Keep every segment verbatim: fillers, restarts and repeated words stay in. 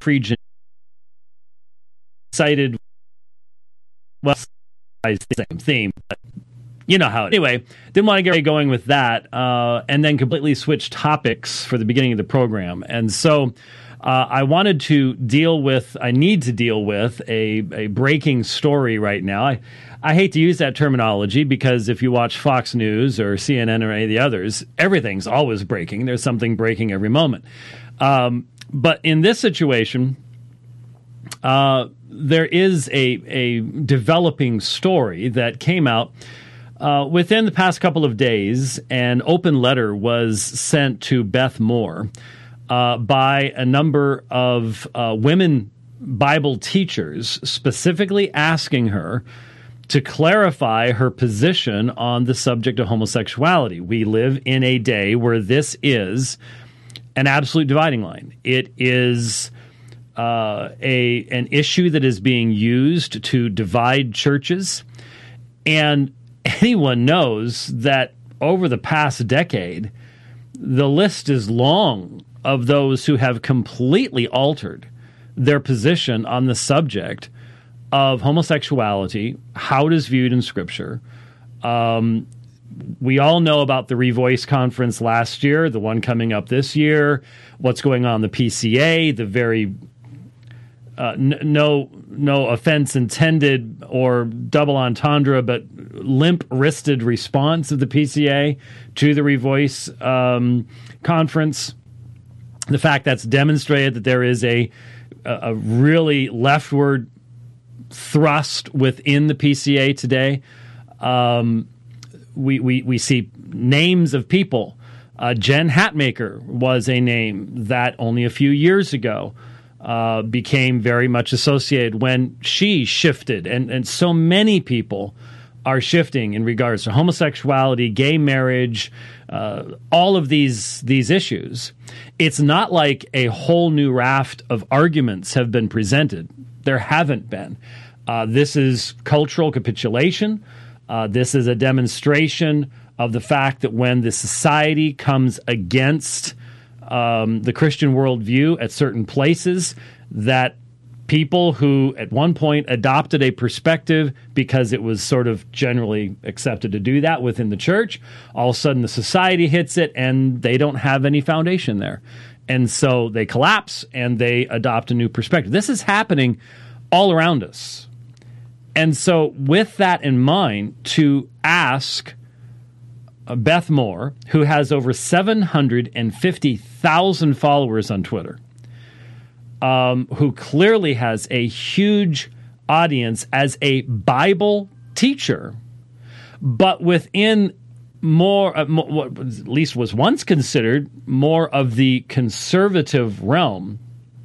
free cited, well, it's the same theme, but you know how it. Anyway, didn't want to get going with that, uh, and then completely switch topics for the beginning of the program. And so uh, I wanted to deal with, I need to deal with a, a breaking story right now. I, I hate to use that terminology because if you watch Fox News or C N N or any of the others, everything's always breaking. There's something breaking every moment. Um, but in this situation, uh, there is a, a developing story that came out Uh, within the past couple of days. An open letter was sent to Beth Moore uh, by a number of uh, women Bible teachers, specifically asking her to clarify her position on the subject of homosexuality. We live in a day where this is an absolute dividing line. It is uh, a an issue that is being used to divide churches, and anyone knows that over the past decade, the list is long of those who have completely altered their position on the subject of homosexuality, how it is viewed in Scripture. Um, we all know about the Revoice conference last year, the one coming up this year, what's going on in the P C A, the very Uh, n- no, no offense intended or double entendre, but limp-wristed response of the P C A to the Revoice um, conference. The fact that's demonstrated that there is a a really leftward thrust within the P C A today. Um, we we we see names of people. Uh, Jen Hatmaker was a name that only a few years ago Uh, became very much associated when she shifted, and, and so many people are shifting in regards to homosexuality, gay marriage, uh, all of these these issues. It's not like a whole new raft of arguments have been presented. There haven't been. Uh, this is cultural capitulation. Uh, this is a demonstration of the fact that when the society comes against Um, the Christian worldview at certain places, that people who at one point adopted a perspective because it was sort of generally accepted to do that within the church, all of a sudden the society hits it and they don't have any foundation there. And so they collapse and they adopt a new perspective. This is happening all around us. And so with that in mind, to ask Beth Moore, who has over seven hundred fifty thousand followers on Twitter, um, who clearly has a huge audience as a Bible teacher, but within more, uh, more what at least was once considered more of the conservative realm,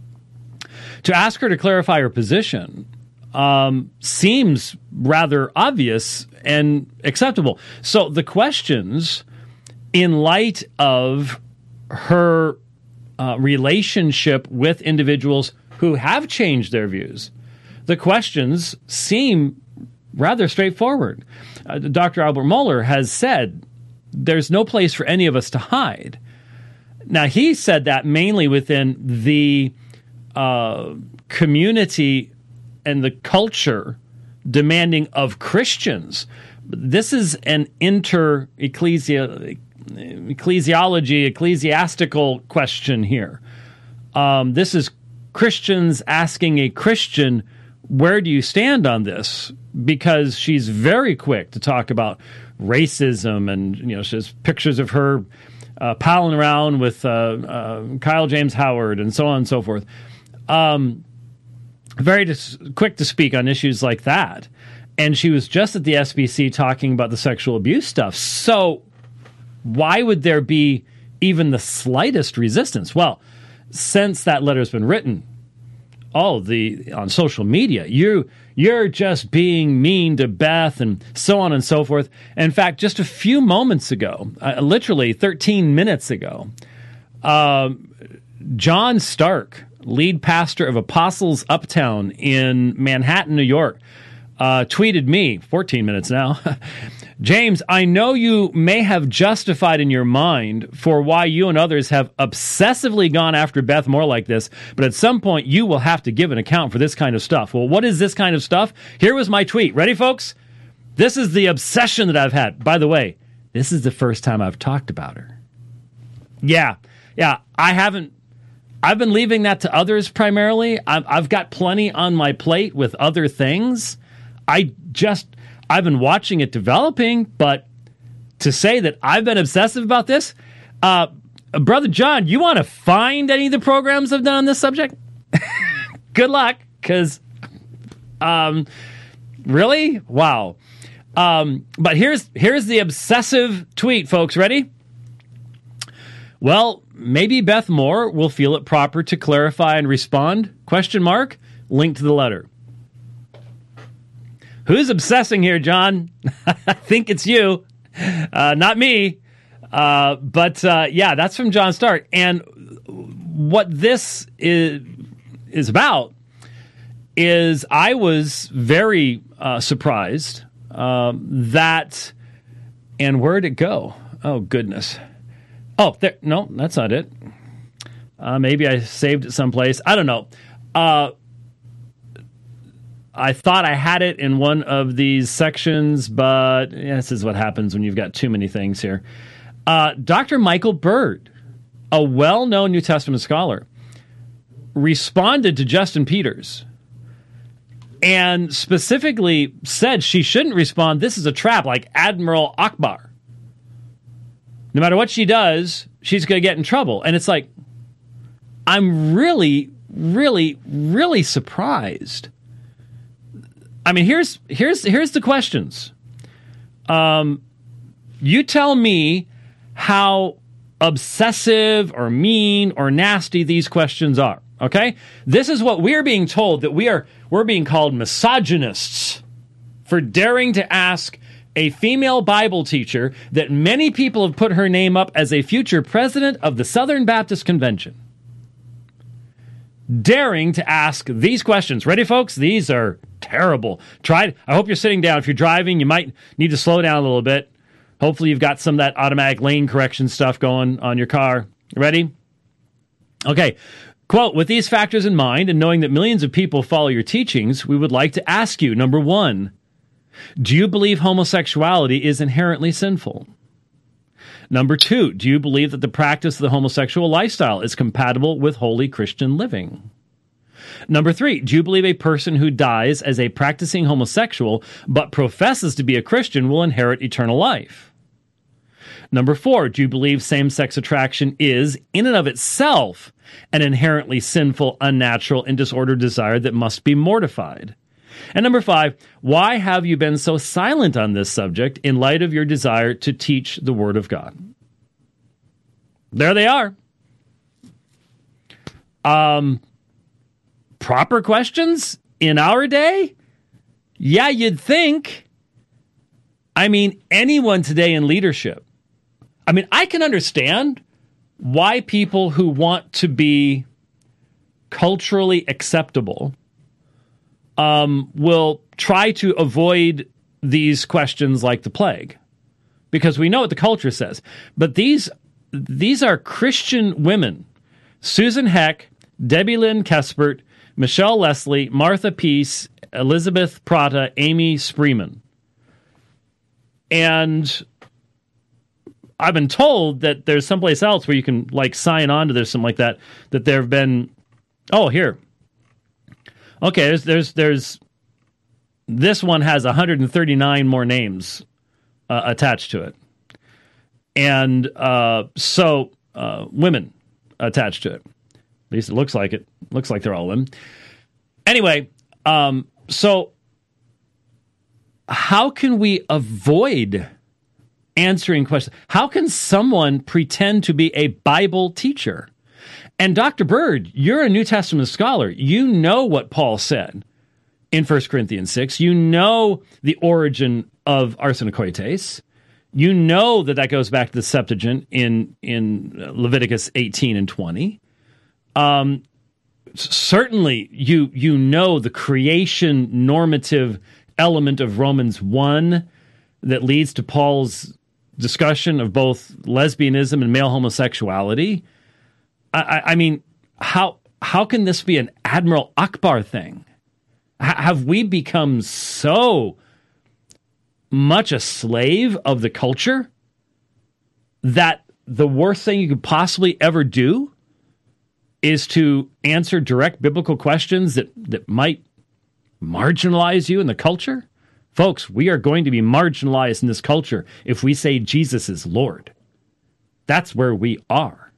to ask her to clarify her position um, seems rather obvious and acceptable. So the questions, in light of her uh, relationship with individuals who have changed their views, the questions seem rather straightforward. Uh, Doctor Albert Mohler has said there's no place for any of us to hide. Now, he said that mainly within the uh, community and the culture demanding of Christians. This is an inter-ecclesia, ecclesiology, ecclesiastical question here. Um, this is Christians asking a Christian, where do you stand on this? Because she's very quick to talk about racism, and you know, she has pictures of her uh, palling around with uh, uh, Kyle James Howard and so on and so forth. Um, very dis- quick to speak on issues like that. And she was just at the S B C talking about the sexual abuse stuff. So why would there be even the slightest resistance? Well, since that letter's been written, oh, the on social media, you, you're just being mean to Beth and so on and so forth. In fact, just a few moments ago, uh, literally thirteen minutes ago, uh, John Stark, lead pastor of Apostles Uptown in Manhattan, New York, uh, tweeted me, fourteen minutes now, James, I know you may have justified in your mind for why you and others have obsessively gone after Beth Moore like this, but at some point you will have to give an account for this kind of stuff. Well, what is this kind of stuff? Here was my tweet. Ready, folks? This is the obsession that I've had. By the way, this is the first time I've talked about her. Yeah, yeah, I haven't. I've been leaving that to others primarily. I've, I've got plenty on my plate with other things. I just... I've been watching it developing, but to say that I've been obsessive about this, uh, Brother John, you want to find any of the programs I've done on this subject? Good luck, because, um, really? Wow. Um, but here's here's the obsessive tweet, folks. Ready? Well, maybe Beth Moore will feel it proper to clarify and respond? Question mark. Link to the letter. Who's obsessing here, John? I think it's you, uh, not me. Uh, but uh, yeah, that's from John Stark. And what this is, is about is I was very uh, surprised um, that, and where'd it go? Oh, goodness. Oh, there, no, that's not it. Uh, maybe I saved it someplace. I don't know. Uh, I thought I had it in one of these sections, but yeah, this is what happens when you've got too many things here. Uh, Doctor Michael Bird, a well-known New Testament scholar, responded to Justin Peters and specifically said she shouldn't respond. This is a trap, like Admiral Akbar. No matter what she does, she's going to get in trouble. And it's like, I'm really, really, really surprised. I mean, here's here's here's the questions. Um, you tell me how obsessive or mean or nasty these questions are. Okay, this is what we're being told, that we are we're being called misogynists for daring to ask a female Bible teacher that many people have put her name up as a future president of the Southern Baptist Convention. Daring to ask these questions. Ready, folks? These are terrible. Try. I hope you're sitting down. If you're driving, you might need to slow down a little bit. Hopefully you've got some of that automatic lane correction stuff going on your car. Ready? Okay. Quote, with these factors in mind and knowing that millions of people follow your teachings, we would like to ask you, number one, do you believe homosexuality is inherently sinful? Number two, do you believe that the practice of the homosexual lifestyle is compatible with holy Christian living? Number three, do you believe a person who dies as a practicing homosexual but professes to be a Christian will inherit eternal life? Number four, do you believe same-sex attraction is, in and of itself, an inherently sinful, unnatural, and disordered desire that must be mortified? And number five, why have you been so silent on this subject in light of your desire to teach the Word of God? There they are. Um, proper questions in our day? Yeah, you'd think. I mean, anyone today in leadership. I mean, I can understand why people who want to be culturally acceptable Um, will try to avoid these questions like the plague, because we know what the culture says. But these these are Christian women: Susan Heck, Debbie Lynn Kespert, Michelle Leslie, Martha Peace, Elizabeth Prata, Amy Spreeman. And I've been told that there's someplace else where you can like sign on to this, something like that. That there have been. Oh, here. Okay, there's, there's, there's, this one has one hundred thirty-nine more names uh, attached to it. And uh, so, uh, women attached to it. At least it looks like it. Looks like they're all women. Anyway, um, so how can we avoid answering questions? How can someone pretend to be a Bible teacher? And Doctor Bird, you're a New Testament scholar. You know what Paul said in First Corinthians six. You know the origin of arsenokoites. You know that that goes back to the Septuagint in, in Leviticus eighteen and twenty. Um, certainly, you you know the creation normative element of Romans one. that leads to Paul's discussion of both lesbianism and male homosexuality. I, I, I mean, how how can this be an Admiral Akbar thing? H- have we become so much a slave of the culture that the worst thing you could possibly ever do is to answer direct biblical questions that, that might marginalize you in the culture? Folks, we are going to be marginalized in this culture if we say Jesus is Lord. That's where we are.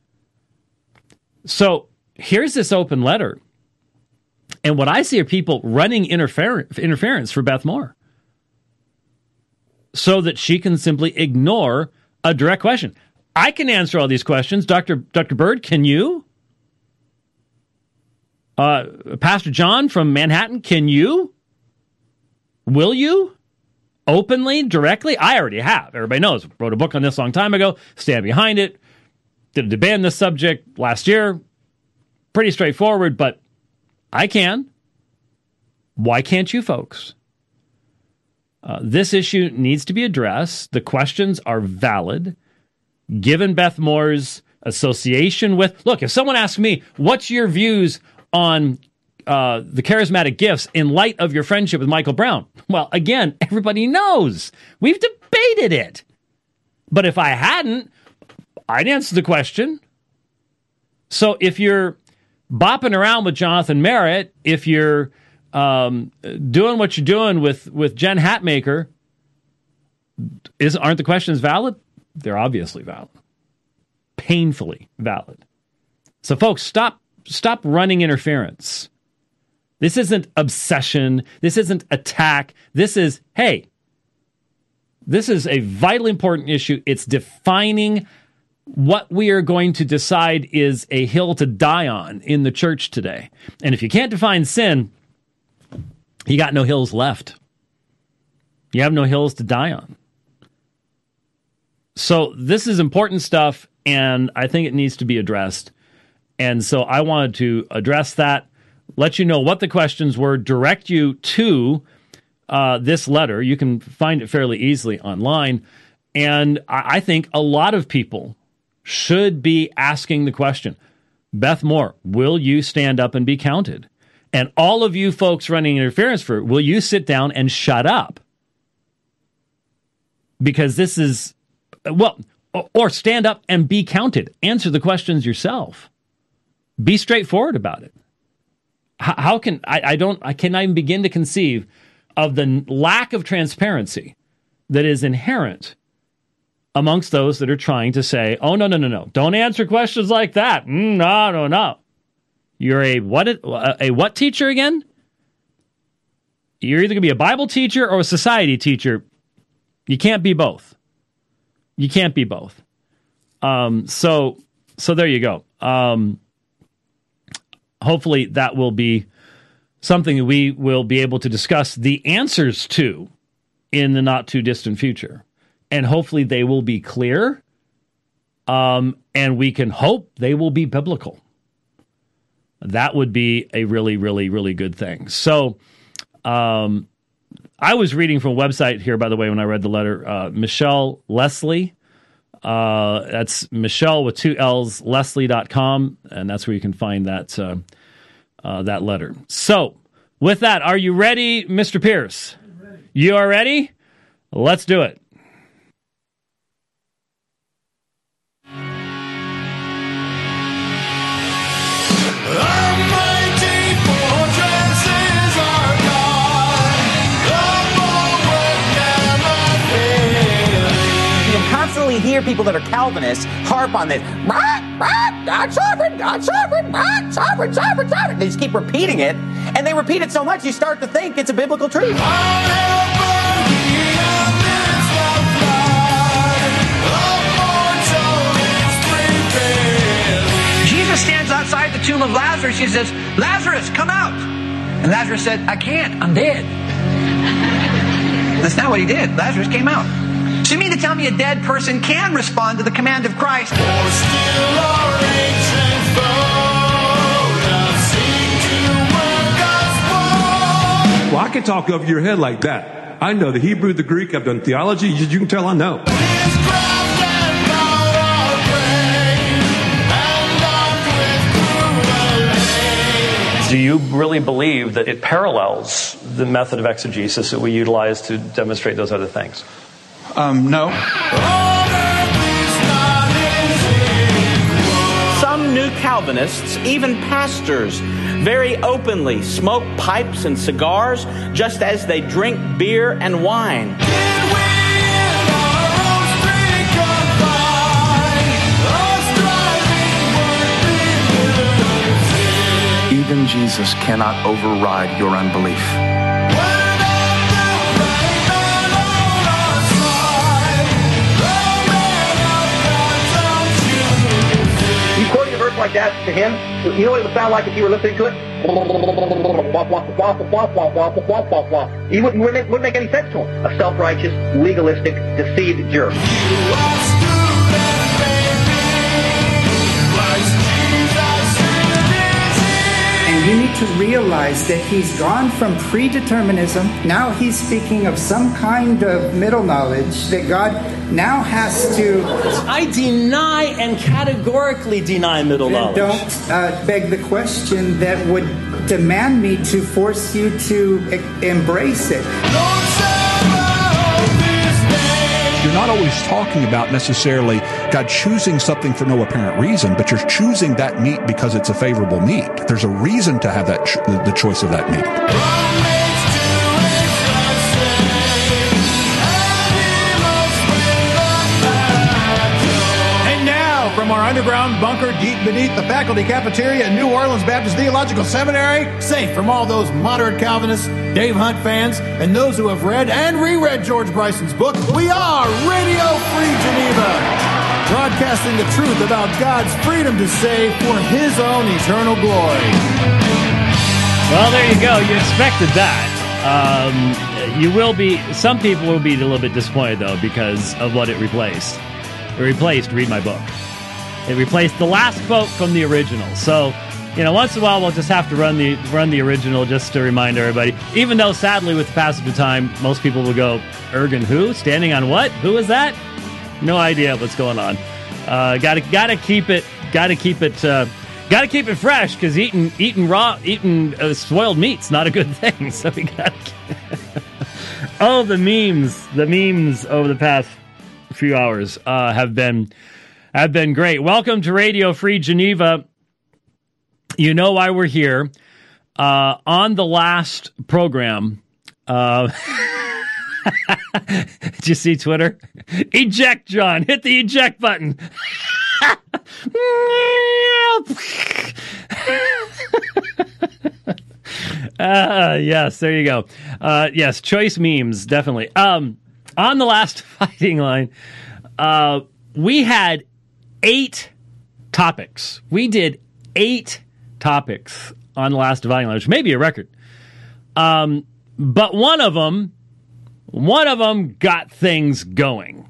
So here's this open letter. And what I see are people running interfer- interference for Beth Moore so that she can simply ignore a direct question. I can answer all these questions. Doctor Doctor Bird, can you? Uh, Pastor John from Manhattan, can you? Will you? Openly, directly? I already have. Everybody knows. Wrote a book on this a long time ago. Stand behind it. Did a debate on this subject last year. Pretty straightforward, but I can. Why can't you folks? Uh, this issue needs to be addressed. The questions are valid. Given Beth Moore's association with... Look, if someone asks me, what's your views on uh, the charismatic gifts in light of your friendship with Michael Brown? Well, again, everybody knows. We've debated it. But if I hadn't, I'd answer the question. So if you're bopping around with Jonathan Merritt, if you're um, doing what you're doing with, with Jen Hatmaker, is, aren't the questions valid? They're obviously valid. Painfully valid. So folks, stop stop running interference. This isn't obsession. This isn't attack. This is, hey, this is a vitally important issue. It's defining what we are going to decide is a hill to die on in the church today. And if you can't define sin, you got no hills left. You have no hills to die on. So this is important stuff, and I think it needs to be addressed. And so I wanted to address that, let you know what the questions were, direct you to uh, this letter. You can find it fairly easily online. And I, I think a lot of people should be asking the question, Beth Moore, will you stand up and be counted? And all of you folks running interference for it, will you sit down and shut up? Because this is... Well, or stand up and be counted. Answer the questions yourself. Be straightforward about it. How, how can I, I don't I cannot even begin to conceive of the lack of transparency that is inherent amongst those that are trying to say, "Oh no no no no! Don't answer questions like that." Mm, no no no. You're a what a, a what teacher again? You're either going to be a Bible teacher or a society teacher. You can't be both. You can't be both. Um, so, so there you go. Um, hopefully that will be something that we will be able to discuss the answers to in the not too distant future. And hopefully they will be clear. Um, and we can hope they will be biblical. That would be a really, really, really good thing. So, um, I was reading from a website here, by the way, when I read the letter, uh, Michelle Leslie. Uh, that's Michelle with two L's, Leslie dot com, and that's where you can find that uh, uh, that letter. So, with that, are you ready, Mister Pierce? Ready. You are ready? Let's do it. Hear people that are Calvinists harp on this. God sovereign, God sovereign, God sovereign, sovereign, sovereign. They just keep repeating it, and they repeat it so much you start to think it's a biblical truth. Jesus stands outside the tomb of Lazarus. He says, "Lazarus, come out." And Lazarus said, "I can't, I'm dead." That's not what he did. Lazarus came out. So you mean to tell me a dead person can respond to the command of Christ? Well, I can talk over your head like that. I know the Hebrew, the Greek. I've done theology. You, you can tell I know. Do you really believe that it parallels the method of exegesis that we utilize to demonstrate those other things? Um, no. Some new Calvinists, even pastors, very openly smoke pipes and cigars just as they drink beer and wine. Even Jesus cannot override your unbelief. You quoting a verse like that to him, you know what it would sound like if you were listening to it? He wouldn't, wouldn't make any sense to him. A self-righteous, legalistic, deceived jerk. And you need to realize that he's gone from predeterminism. Now he's speaking of some kind of middle knowledge that God now has to... I deny and categorically deny middle knowledge. Don't uh, beg the question that would demand me to force you to e- embrace it. You're not always talking about necessarily God choosing something for no apparent reason, but you're choosing that meat because it's a favorable meat. There's a reason to have that ch- the choice of that meat. And now, from our underground bunker deep beneath the faculty cafeteria at New Orleans Baptist Theological Seminary, safe from all those moderate Calvinists, Dave Hunt fans, and those who have read and reread George Bryson's book, we are Radio Free Geneva, broadcasting the truth about God's freedom to save for His own eternal glory. Well, there you go. You expected that. Um, you will be. Some people will be a little bit disappointed though because of what it replaced. It replaced "Read My Book." It replaced the last quote from the original. So, you know, once in a while we'll just have to run the run the original just to remind everybody. Even though, sadly, with the passage of time, most people will go, "Ergen who? Standing on what? Who is that?" No idea what's going on. Uh, gotta gotta keep it. Gotta keep it. Uh, gotta keep it fresh because eating eating raw eating uh, spoiled meat's not a good thing. So we gotta. Oh, the memes! The memes over the past few hours uh, have been. have been great. Welcome to Radio Free Geneva. You know why we're here. Uh, on the last program, uh, did you see Twitter? Eject, John. Hit the eject button. uh, yes, there you go. Uh, yes, choice memes, definitely. Um, on the last fighting line, uh, we had eight topics. We did eight topics on the last dividing line, which may be a record. Um, but one of them, one of them got things going.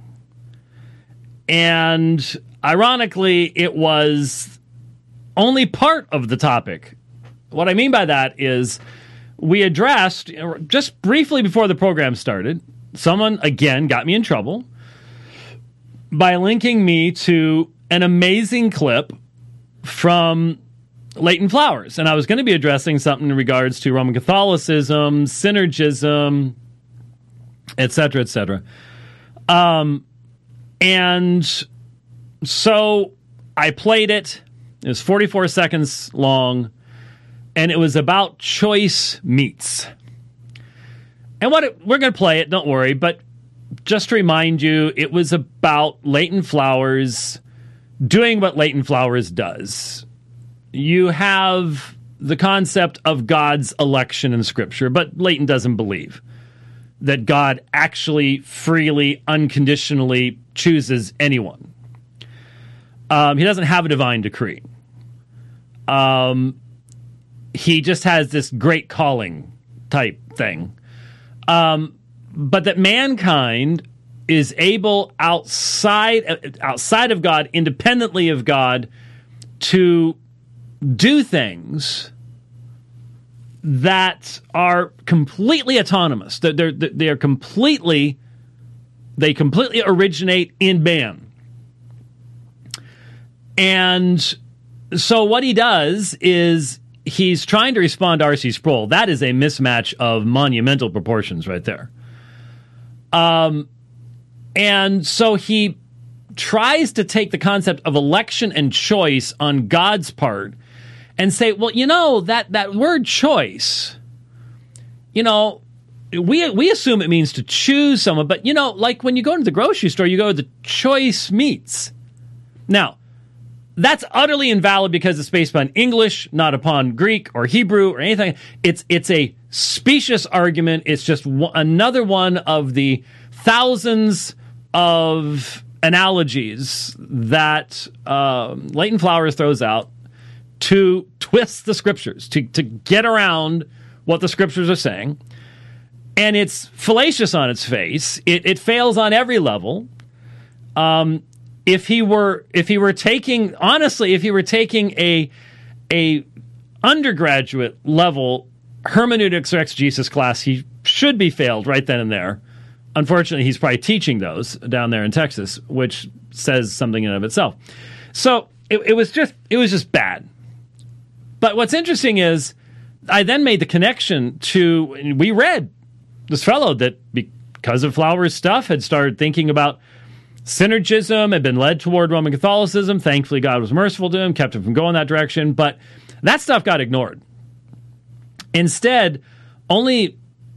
And ironically, it was only part of the topic. What I mean by that is we addressed, just briefly before the program started, someone, again, got me in trouble by linking me to an amazing clip from Leighton Flowers. And I was going to be addressing something in regards to Roman Catholicism, synergism, et cetera, et cetera. Um, and so I played it. It was forty-four seconds long, and it was about choice meats. And what it, we're going to play it, don't worry, but just to remind you, it was about Leighton Flowers doing what Leighton Flowers does. You have the concept of God's election in Scripture, but Leighton doesn't believe that God actually freely, unconditionally chooses anyone. Um, he doesn't have a divine decree. Um, he just has this great calling type thing. Um, but that mankind is able outside outside of God, independently of God, to do things that are completely autonomous. They're, they're, they're completely, they completely originate in man. And so what he does is he's trying to respond to R C Sproul. That is a mismatch of monumental proportions right there. Um, and so he tries to take the concept of election and choice on God's part and say, well, you know, that, that word choice, you know, we we assume it means to choose someone, but, you know, like when you go to the grocery store, you go to the choice meats. Now, that's utterly invalid because it's based upon English, not upon Greek or Hebrew or anything. It's it's a specious argument. It's just w- another one of the thousands of analogies that um, Leighton Flowers throws out to twist the scriptures, to, to get around what the scriptures are saying. And it's fallacious on its face. It, it fails on every level. Um, if he were, if he were taking, honestly, if he were taking a, a undergraduate level hermeneutics or exegesis class, he should be failed right then and there. Unfortunately, he's probably teaching those down there in Texas, which says something in and of itself. So it, it was just, it was just bad. But what's interesting is I then made the connection to, we read this fellow that because of Flowers' stuff had started thinking about synergism, had been led toward Roman Catholicism. Thankfully, God was merciful to him, kept him from going that direction. But that stuff got ignored. Instead, only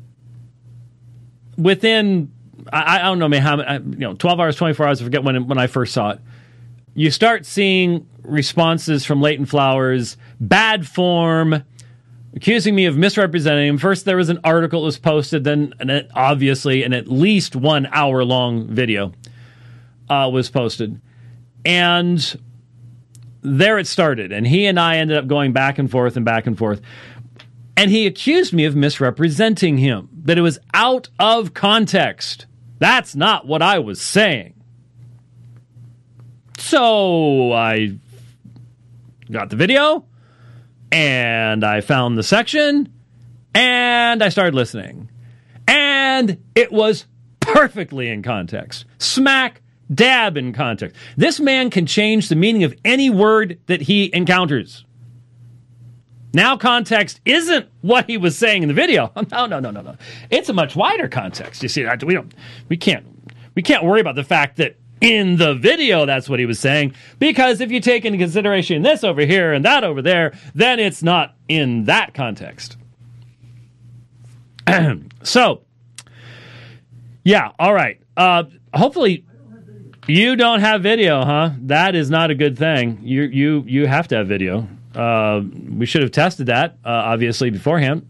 within, I, I don't know, how you know, twelve hours, twenty-four hours, I forget when when I first saw it, you start seeing responses from Leighton Flowers, bad form, accusing me of misrepresenting him. First, there was an article that was posted, then an, obviously an at least one hour long video uh, was posted. And there it started. And he and I ended up going back and forth and back and forth. And he accused me of misrepresenting him, that it was out of context. That's not what I was saying. So I got the video, and I found the section, and I started listening. And it was perfectly in context. Smack dab in context. This man can change the meaning of any word that he encounters. Now context isn't what he was saying in the video. No, no, no, no, no. It's a much wider context. You see, we don't, we can't, we can't worry about the fact that in the video that's what he was saying, because if you take into consideration this over here and that over there, then it's not in that context. So, yeah, all right. Uh, hopefully, you don't have video, huh? That is not a good thing. You you you have to have video. Uh, we should have tested that, uh, obviously, beforehand.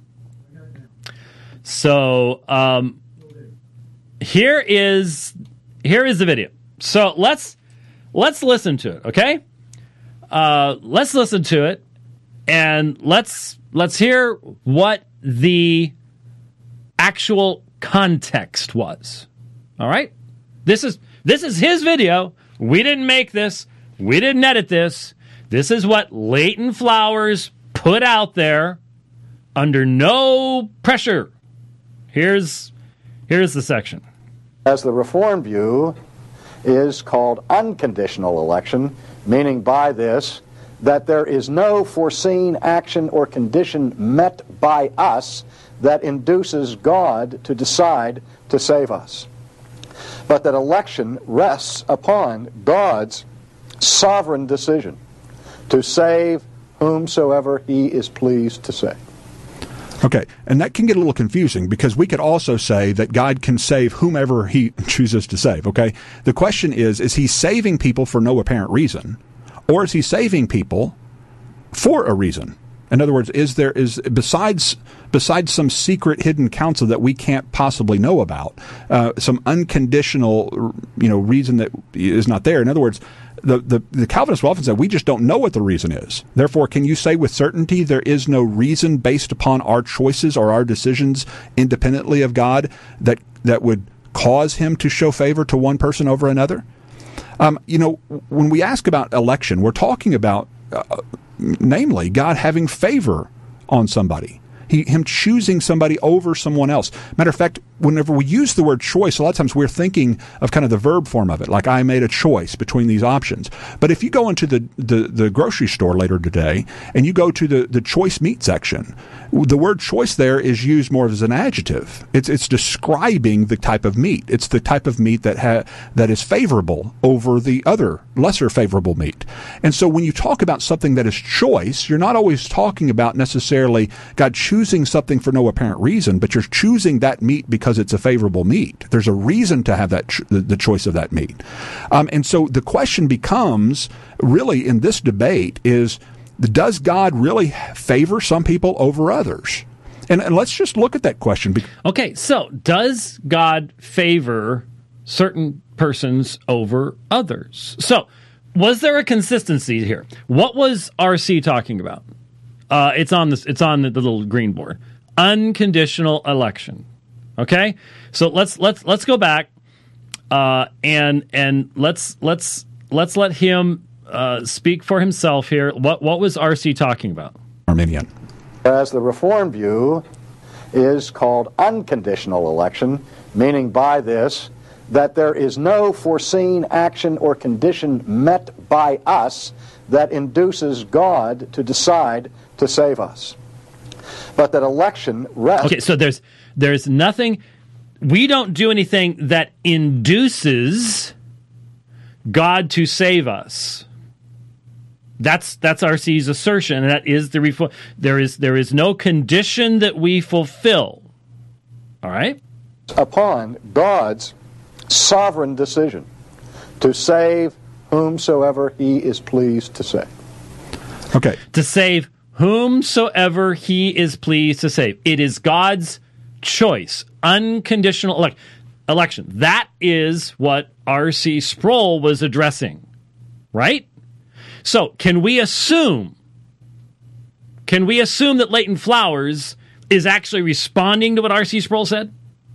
So, um, here is here is the video. So let's let's listen to it, okay? Uh, let's listen to it, and let's let's hear what the actual context was. All right? This is this is his video. We didn't make this. We didn't edit this. This is what Leighton Flowers put out there under no pressure. Here's here's the section. As the Reformed view is called unconditional election, meaning by this that there is no foreseen action or condition met by us that induces God to decide to save us, but that election rests upon God's sovereign decision to save whomsoever he is pleased to save. Okay, and that can get a little confusing because we could also say that God can save whomever he chooses to save, okay? The question is, is he saving people for no apparent reason, or is he saving people for a reason? In other words, is there is besides besides some secret hidden counsel that we can't possibly know about, uh, some unconditional, you know, reason that is not there? In other words, the, the the Calvinists will often say we just don't know what the reason is. Therefore, can you say with certainty there is no reason based upon our choices or our decisions independently of God that that would cause him to show favor to one person over another? Um, you know, when we ask about election, we're talking about, uh, namely, God having favor on somebody. He, him choosing somebody over someone else. Matter of fact, whenever we use the word choice, a lot of times we're thinking of kind of the verb form of it, like I made a choice between these options. But if you go into the, the, the grocery store later today and you go to the, the choice meat section, the word choice there is used more as an adjective. It's it's describing the type of meat. It's the type of meat that ha, that is favorable over the other lesser favorable meat. And so when you talk about something that is choice, you're not always talking about necessarily God choosing something for no apparent reason, but you're choosing that meat because it's a favorable meat. There's a reason to have that ch- the, the choice of that meat. Um, and so the question becomes, really in this debate, is does God really favor some people over others? And, and let's just look at that question. Okay, so does God favor certain persons over others? So was there a consistency here? What was R C talking about? Uh, it's on this. It's on the, the little green board. Unconditional election. Okay, so let's let's let's go back uh, and and let's let's let's let him uh, speak for himself here. What what was R C talking about? Arminian. Whereas the Reformed view is called unconditional election, meaning by this that there is no foreseen action or condition met by us that induces God to decide to save us. But that election rests... Okay, so there's there's nothing... We don't do anything that induces God to save us. That's that's R C's assertion, and that is the refo- there is there is no condition that we fulfill. All right? Upon God's sovereign decision to save whomsoever he is pleased to save. Okay. To save whomsoever he is pleased to save. It is God's choice. Unconditional elect- election. That is what R C Sproul was addressing. Right? So, can we assume, can we assume that Leighton Flowers is actually responding to what R C Sproul said?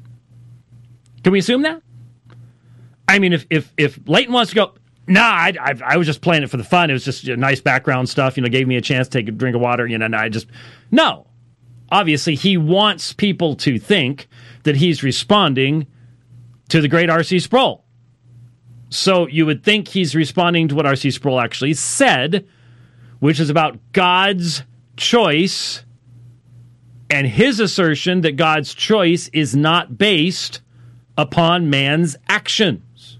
Can we assume that? I mean, if if, if Leighton wants to go, nah, I, I, I was just playing it for the fun. It was just you know, nice background stuff, you know, gave me a chance to take a drink of water, you know, and I just, no. Obviously, he wants people to think that he's responding to the great R C Sproul. So you would think he's responding to what R C Sproul actually said, which is about God's choice and his assertion that God's choice is not based upon man's actions.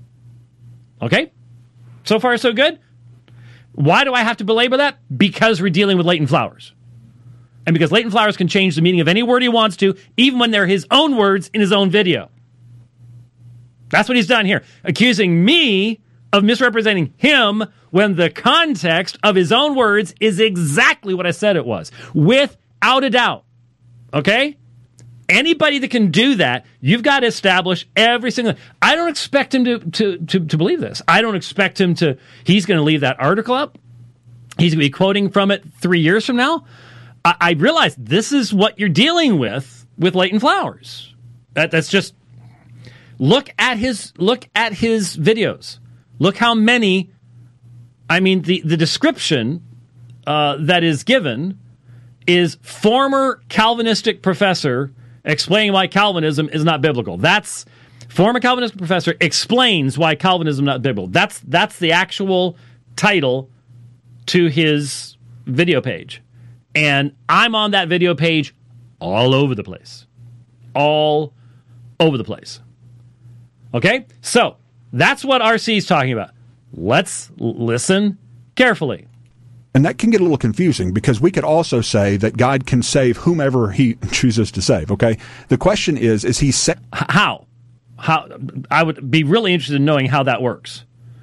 Okay? So far, so good? Why do I have to belabor that? Because we're dealing with Leighton Flowers. And because Leighton Flowers can change the meaning of any word he wants to, even when they're his own words in his own video. That's what he's done here, accusing me of misrepresenting him when the context of his own words is exactly what I said it was, without a doubt. Okay? Anybody that can do that, you've got to establish every single... I don't expect him to, to, to, to believe this. I don't expect him to... He's going to leave that article up. He's going to be quoting from it three years from now. I, I realize this is what you're dealing with with Leighton Flowers. That, that's just... Look at his look at his videos. Look how many. I mean, the the description uh, that is given is former Calvinistic professor explaining why Calvinism is not biblical. That's former Calvinistic professor explains why Calvinism is not biblical. That's that's the actual title to his video page, and I'm on that video page all over the place, all over the place. Okay, so that's what R C is talking about. Let's listen carefully. And that can get a little confusing because we could also say that God can save whomever he chooses to save, okay? The question is, is he... Sa- how? How? I would be really interested in knowing how that works.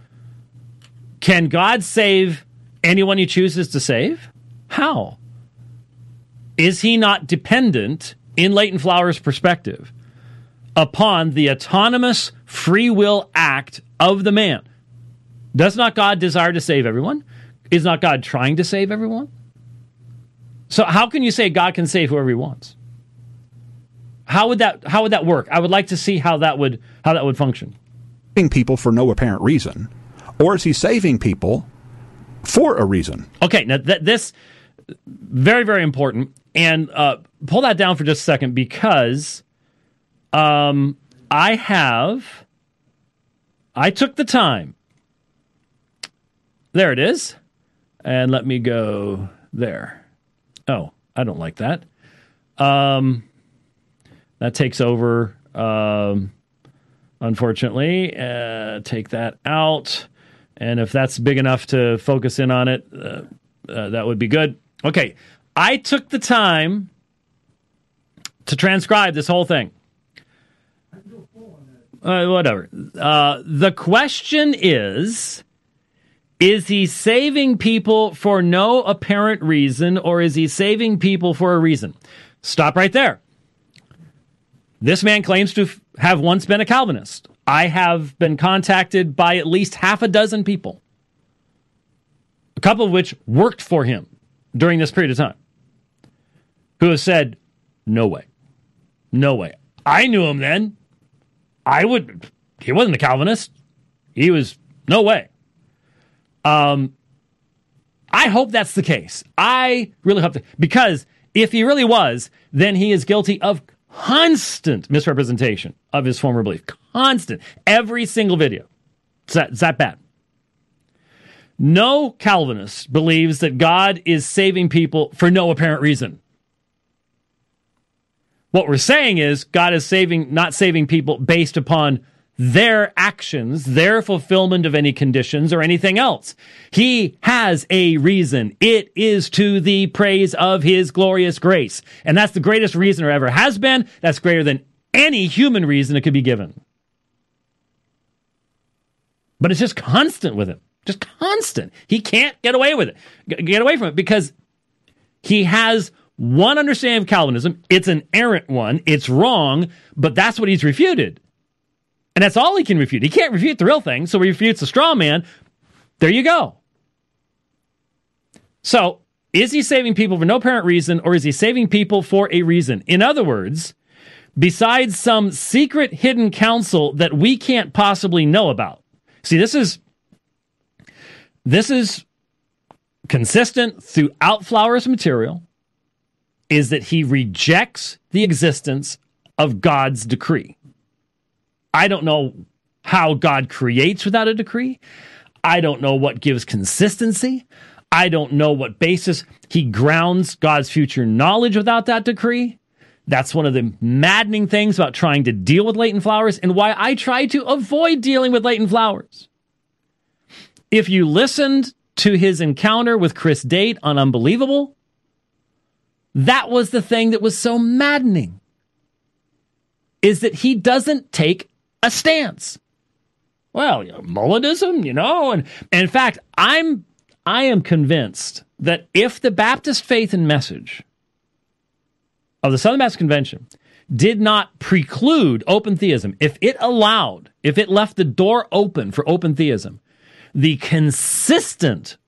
Can God save anyone he chooses to save? How? Is he not dependent, in Leighton Flowers' perspective, upon the autonomous free will act of the man? Does not God desire to save everyone? Is not God trying to save everyone? So how can you say God can save whoever he wants? How would that how would that work? I would like to see how that would how that would function. Saving people for no apparent reason, or is he saving people for a reason? Okay, now th- this very, very important. And uh, pull that down for just a second because um, I have, I took the time. There it is. And let me go there. Oh, I don't like that. Um, that takes over, um, unfortunately. Uh, take that out. And if that's big enough to focus in on it, uh, uh, that would be good. Okay, I took the time to transcribe this whole thing. Uh, whatever. Uh, the question is, is he saving people for no apparent reason, or is he saving people for a reason? Stop right there. This man claims to f- have once been a Calvinist. I have been contacted by at least half a dozen people, a couple of which worked for him during this period of time, who have said, no way. No way. I knew him then. I would, he wasn't a Calvinist. He was, no way. Um, I hope that's the case. I really hope that, because if he really was, then he is guilty of constant misrepresentation of his former belief. Constant. Every single video. It's that, it's that bad. No Calvinist believes that God is saving people for no apparent reason. What we're saying is God is saving, not saving people based upon their actions, their fulfillment of any conditions or anything else. He has a reason. It is to the praise of his glorious grace. And that's the greatest reason there ever has been. That's greater than any human reason that could be given. But it's just constant with him. Just constant. He can't get away with it. Get away from it because he has one understanding of Calvinism. It's an errant one. It's wrong, but that's what he's refuted. And that's all he can refute. He can't refute the real thing, so he refutes the straw man. There you go. So, is he saving people for no apparent reason, or is he saving people for a reason? In other words, besides some secret hidden counsel that we can't possibly know about. See, this is this is consistent throughout Flowers' material, is that he rejects the existence of God's decree. I don't know how God creates without a decree. I don't know what gives consistency. I don't know what basis he grounds God's future knowledge without that decree. That's one of the maddening things about trying to deal with Leighton Flowers and why I try to avoid dealing with Leighton Flowers. If you listened to his encounter with Chris Date on Unbelievable, that was the thing that was so maddening, is that he doesn't take a stance. Well, you know, Mullinism, you know, and, and in fact, I'm I am convinced that if the Baptist faith and message of the Southern Baptist Convention did not preclude open theism, if it allowed, if it left the door open for open theism, the consistent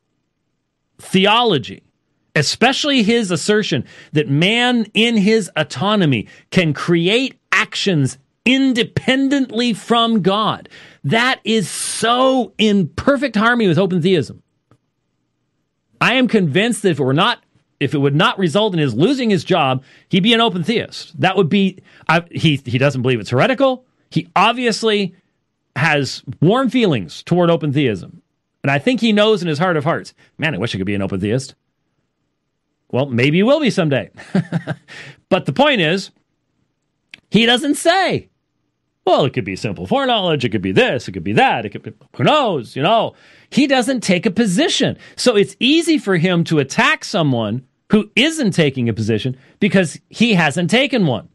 theology, especially his assertion that man in his autonomy can create actions independently from God, that is so in perfect harmony with open theism. I am convinced that if it were not, if it would not result in his losing his job, he'd be an open theist. That would be, I, he he doesn't believe it's heretical. He obviously has warm feelings toward open theism. And I think he knows in his heart of hearts, man, I wish I could be an open theist. Well, maybe he will be someday. But the point is, he doesn't say, well, it could be simple foreknowledge, it could be this, it could be that, it could be, who knows, you know. He doesn't take a position. So it's easy for him to attack someone who isn't taking a position because he hasn't taken one.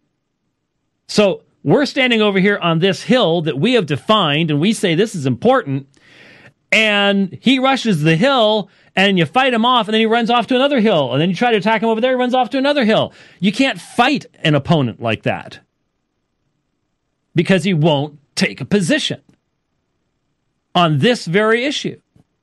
So we're standing over here on this hill that we have defined, and we say this is important, and he rushes the hill, and you fight him off, and then he runs off to another hill, and then you try to attack him over there, he runs off to another hill. You can't fight an opponent like that because he won't take a position on this very issue.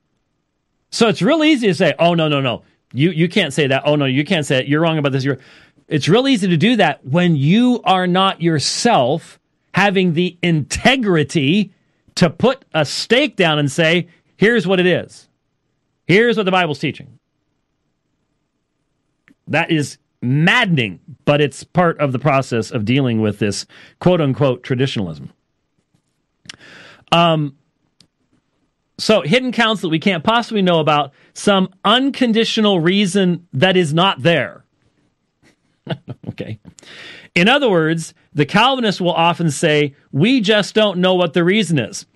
So it's real easy to say, oh, no, no, no, you, you can't say that. Oh, no, you can't say it. You're wrong about this. You're... It's real easy to do that when you are not yourself having the integrity to put a stake down and say, here's what it is. Here's what the Bible's teaching. That is maddening, but it's part of the process of dealing with this quote-unquote traditionalism. Um, so hidden counts that we can't possibly know about, some unconditional reason that is not there. Okay. In other words, the Calvinists will often say, we just don't know what the reason is.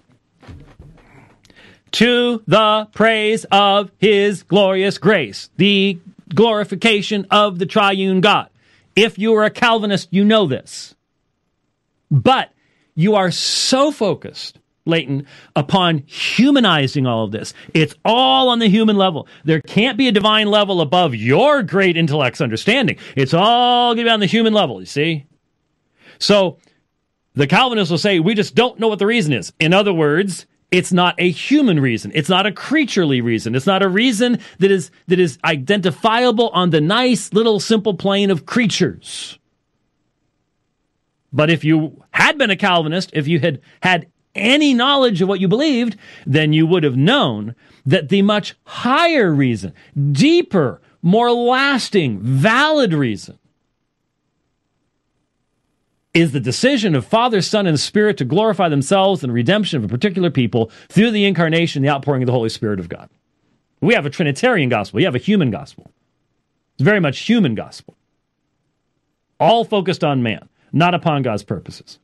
To the praise of his glorious grace, the glorification of the triune God. If you are a Calvinist, you know this. But you are so focused, Leighton, upon humanizing all of this. It's all on the human level. There can't be a divine level above your great intellect's understanding. It's all going to be on the human level, you see? So the Calvinists will say, we just don't know what the reason is. In other words, it's not a human reason. It's not a creaturely reason. It's not a reason that is that is identifiable on the nice little simple plane of creatures. But if you had been a Calvinist, if you had had any knowledge of what you believed, then you would have known that the much higher reason, deeper, more lasting, valid reason, is the decision of Father, Son, and Spirit to glorify themselves in the redemption of a particular people through the incarnation, the outpouring of the Holy Spirit of God. We have a Trinitarian gospel. We have a human gospel. It's very much human gospel. All focused on man, not upon God's purposes.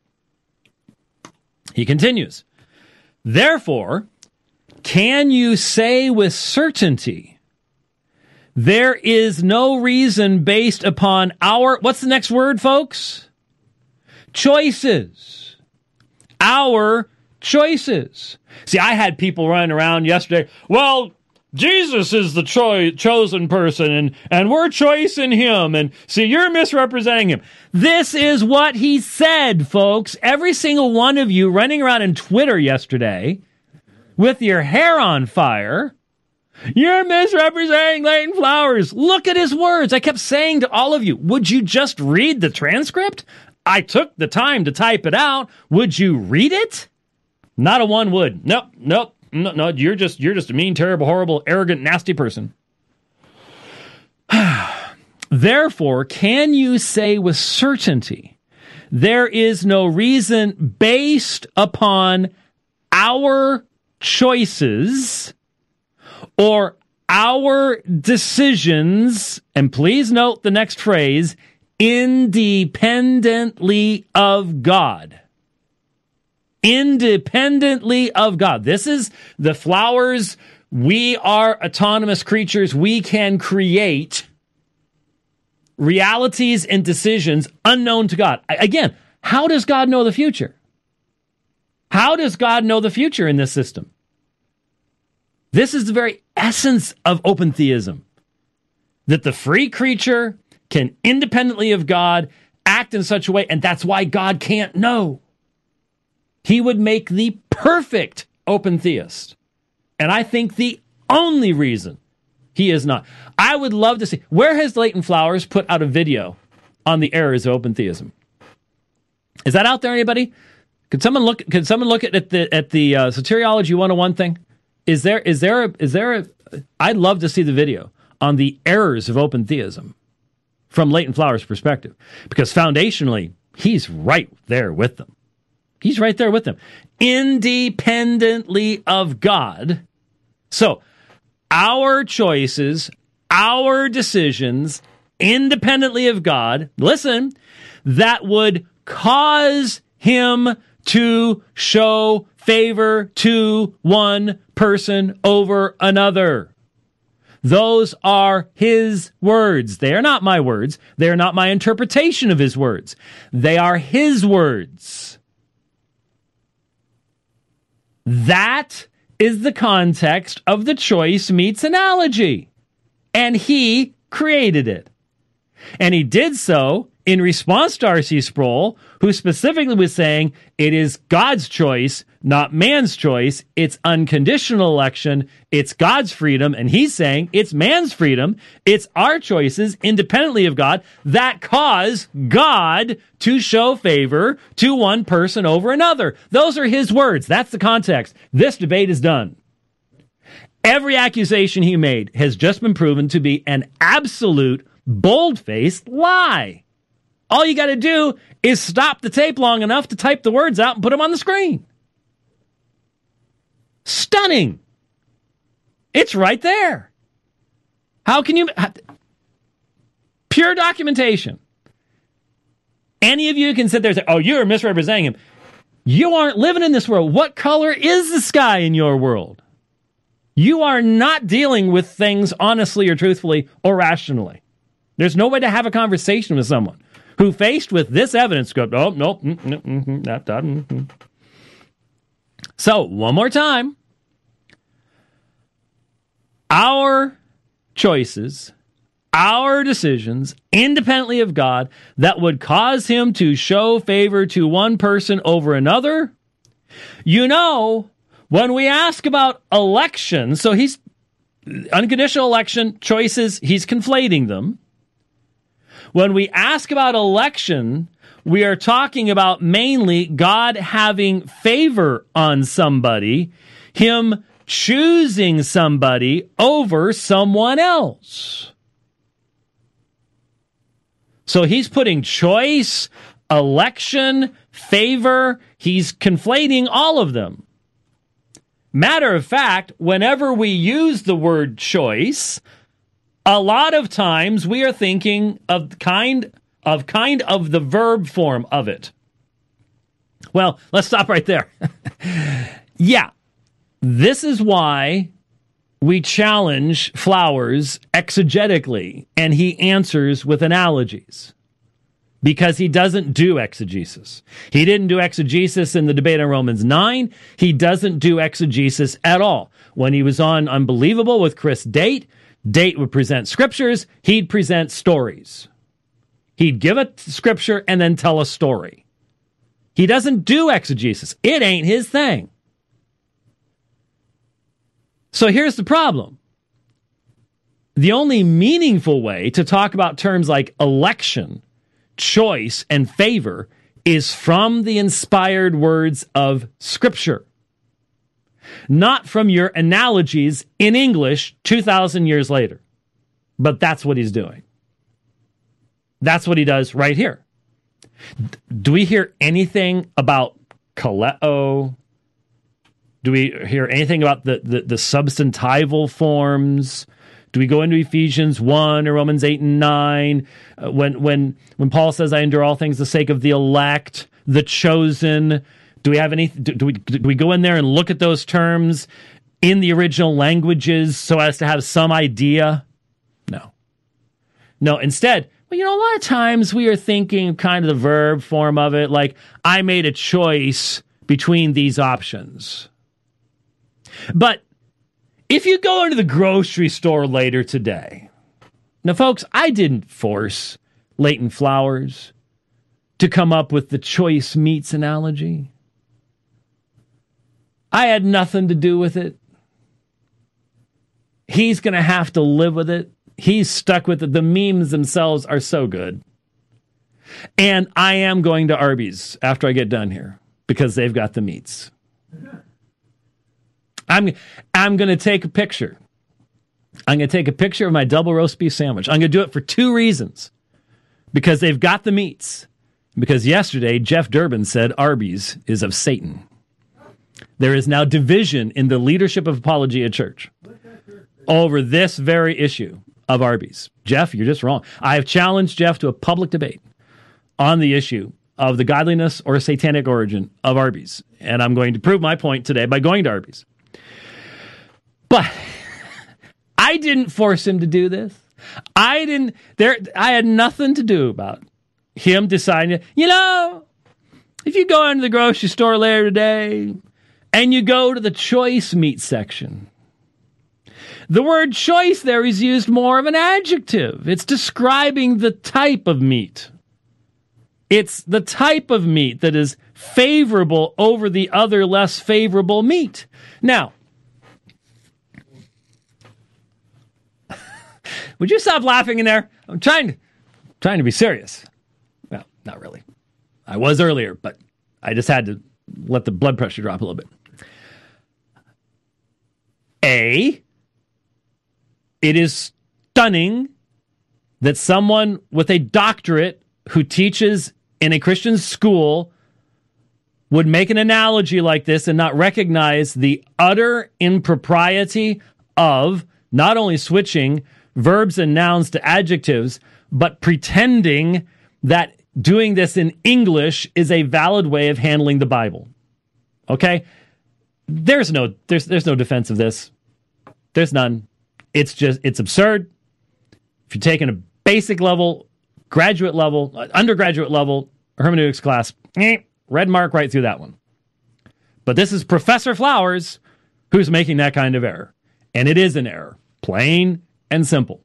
He continues, therefore, can you say with certainty, there is no reason based upon our, what's the next word, folks? Choices. Our choices. See, I had people running around yesterday, well, Jesus is the cho- chosen person, and, and we're choosing him, and see, you're misrepresenting him. This is what he said, folks. Every single one of you running around in Twitter yesterday with your hair on fire, you're misrepresenting Leighton Flowers. Look at his words. I kept saying to all of you, would you just read the transcript? I took the time to type it out. Would you read it? Not a one would. Nope, nope. No, no, you're just you're just a mean, terrible, horrible, arrogant, nasty person. Therefore, can you say with certainty, there is no reason based upon our choices or our decisions, and please note the next phrase, independently of God. Independently of God. This is the Flowers. We are autonomous creatures. We can create realities and decisions unknown to God. Again, how does God know the future? How does God know the future in this system? This is the very essence of open theism. That the free creature can independently of God act in such a way, and that's why God can't know. He would make the perfect open theist. And I think the only reason he is not. I would love to see, where has Leighton Flowers put out a video on the errors of open theism? Is that out there, anybody? Could someone look could someone look at the at the uh, Soteriology one oh one thing? Is there is there a, is there a, I'd love to see the video on the errors of open theism from Leighton Flowers' perspective, because foundationally he's right there with them. He's right there with them. Independently of God. So, our choices, our decisions, independently of God, listen, that would cause him to show favor to one person over another. Those are his words. They are not my words. They are not my interpretation of his words. They are his words. That is the context of the choice meets analogy. And he created it. And he did so in response to R C Sproul, who specifically was saying it is God's choice, not man's choice. It's unconditional election. It's God's freedom. And he's saying it's man's freedom. It's our choices independently of God that cause God to show favor to one person over another. Those are his words. That's the context. This debate is done. Every accusation he made has just been proven to be an absolute bold-faced lie. All you got to do is stop the tape long enough to type the words out and put them on the screen. Stunning. It's right there. How can you... Pure documentation. Any of you can sit there and say, oh, you're misrepresenting him. You aren't living in this world. What color is the sky in your world? You are not dealing with things honestly or truthfully or rationally. There's no way to have a conversation with someone who, faced with this evidence, go, oh, nope. Mm, mm, mm, mm, that, that, mm, mm. So, one more time. Our choices, our decisions, independently of God, that would cause him to show favor to one person over another. You know, when we ask about election, so he's unconditional election choices, he's conflating them. When we ask about election, we are talking about mainly God having favor on somebody, him choosing somebody over someone else. So he's putting choice, election, favor, he's conflating all of them. Matter of fact, whenever we use the word choice, a lot of times we are thinking of kind of kind of the verb form of it. Well, let's stop right there. Yeah, this is why we challenge Flowers exegetically, and he answers with analogies. Because he doesn't do exegesis. He didn't do exegesis in the debate on Romans nine. He doesn't do exegesis at all. When he was on Unbelievable with Chris Date, Date would present scriptures, he'd present stories. He'd give a scripture and then tell a story. He doesn't do exegesis. It ain't his thing. So here's the problem. The only meaningful way to talk about terms like election, choice, and favor is from the inspired words of Scripture, not from your analogies in English two thousand years later. But that's what he's doing. That's what he does right here. Do we hear anything about kaleo? Do we hear anything about the, the, the substantival forms? Do we go into Ephesians one or Romans eight and nine uh, when when when Paul says, I endure all things for the sake of the elect, the chosen? Do we have any? Do, do we do we go in there and look at those terms in the original languages so as to have some idea? No. No, instead, well, you know, a lot of times we are thinking kind of the verb form of it, like, I made a choice between these options. But if you go into the grocery store later today, now, folks, I didn't force Leighton Flowers to come up with the choice meats analogy. I had nothing to do with it. He's going to have to live with it. He's stuck with it. The memes themselves are so good. And I am going to Arby's after I get done here because they've got the meats. I'm I'm going to take a picture. I'm going to take a picture of my double roast beef sandwich. I'm going to do it for two reasons. Because they've got the meats. Because yesterday, Jeff Durbin said Arby's is of Satan. There is now division in the leadership of Apologia Church over this very issue of Arby's. Jeff, you're just wrong. I have challenged Jeff to a public debate on the issue of the godliness or satanic origin of Arby's. And I'm going to prove my point today by going to Arby's. But I didn't force him to do this. I didn't, there, I had nothing to do about him deciding, you know, if you go into the grocery store later today and you go to the choice meat section, the word choice there is used more of an adjective. It's describing the type of meat. It's the type of meat that is favorable over the other less favorable meat. Now, would you stop laughing in there? I'm trying to, trying to be serious. Well, not really. I was earlier, but I just had to let the blood pressure drop a little bit. A, it is stunning that someone with a doctorate who teaches in a Christian school would make an analogy like this and not recognize the utter impropriety of not only switching verbs and nouns to adjectives, but pretending that doing this in English is a valid way of handling the Bible. Okay? There's no there's there's no defense of this. There's none. It's just it's absurd. If you're taking a basic level, graduate level, undergraduate level hermeneutics class, eh, red mark right through that one. But this is Professor Flowers who's making that kind of error. And it is an error. Plain and simple.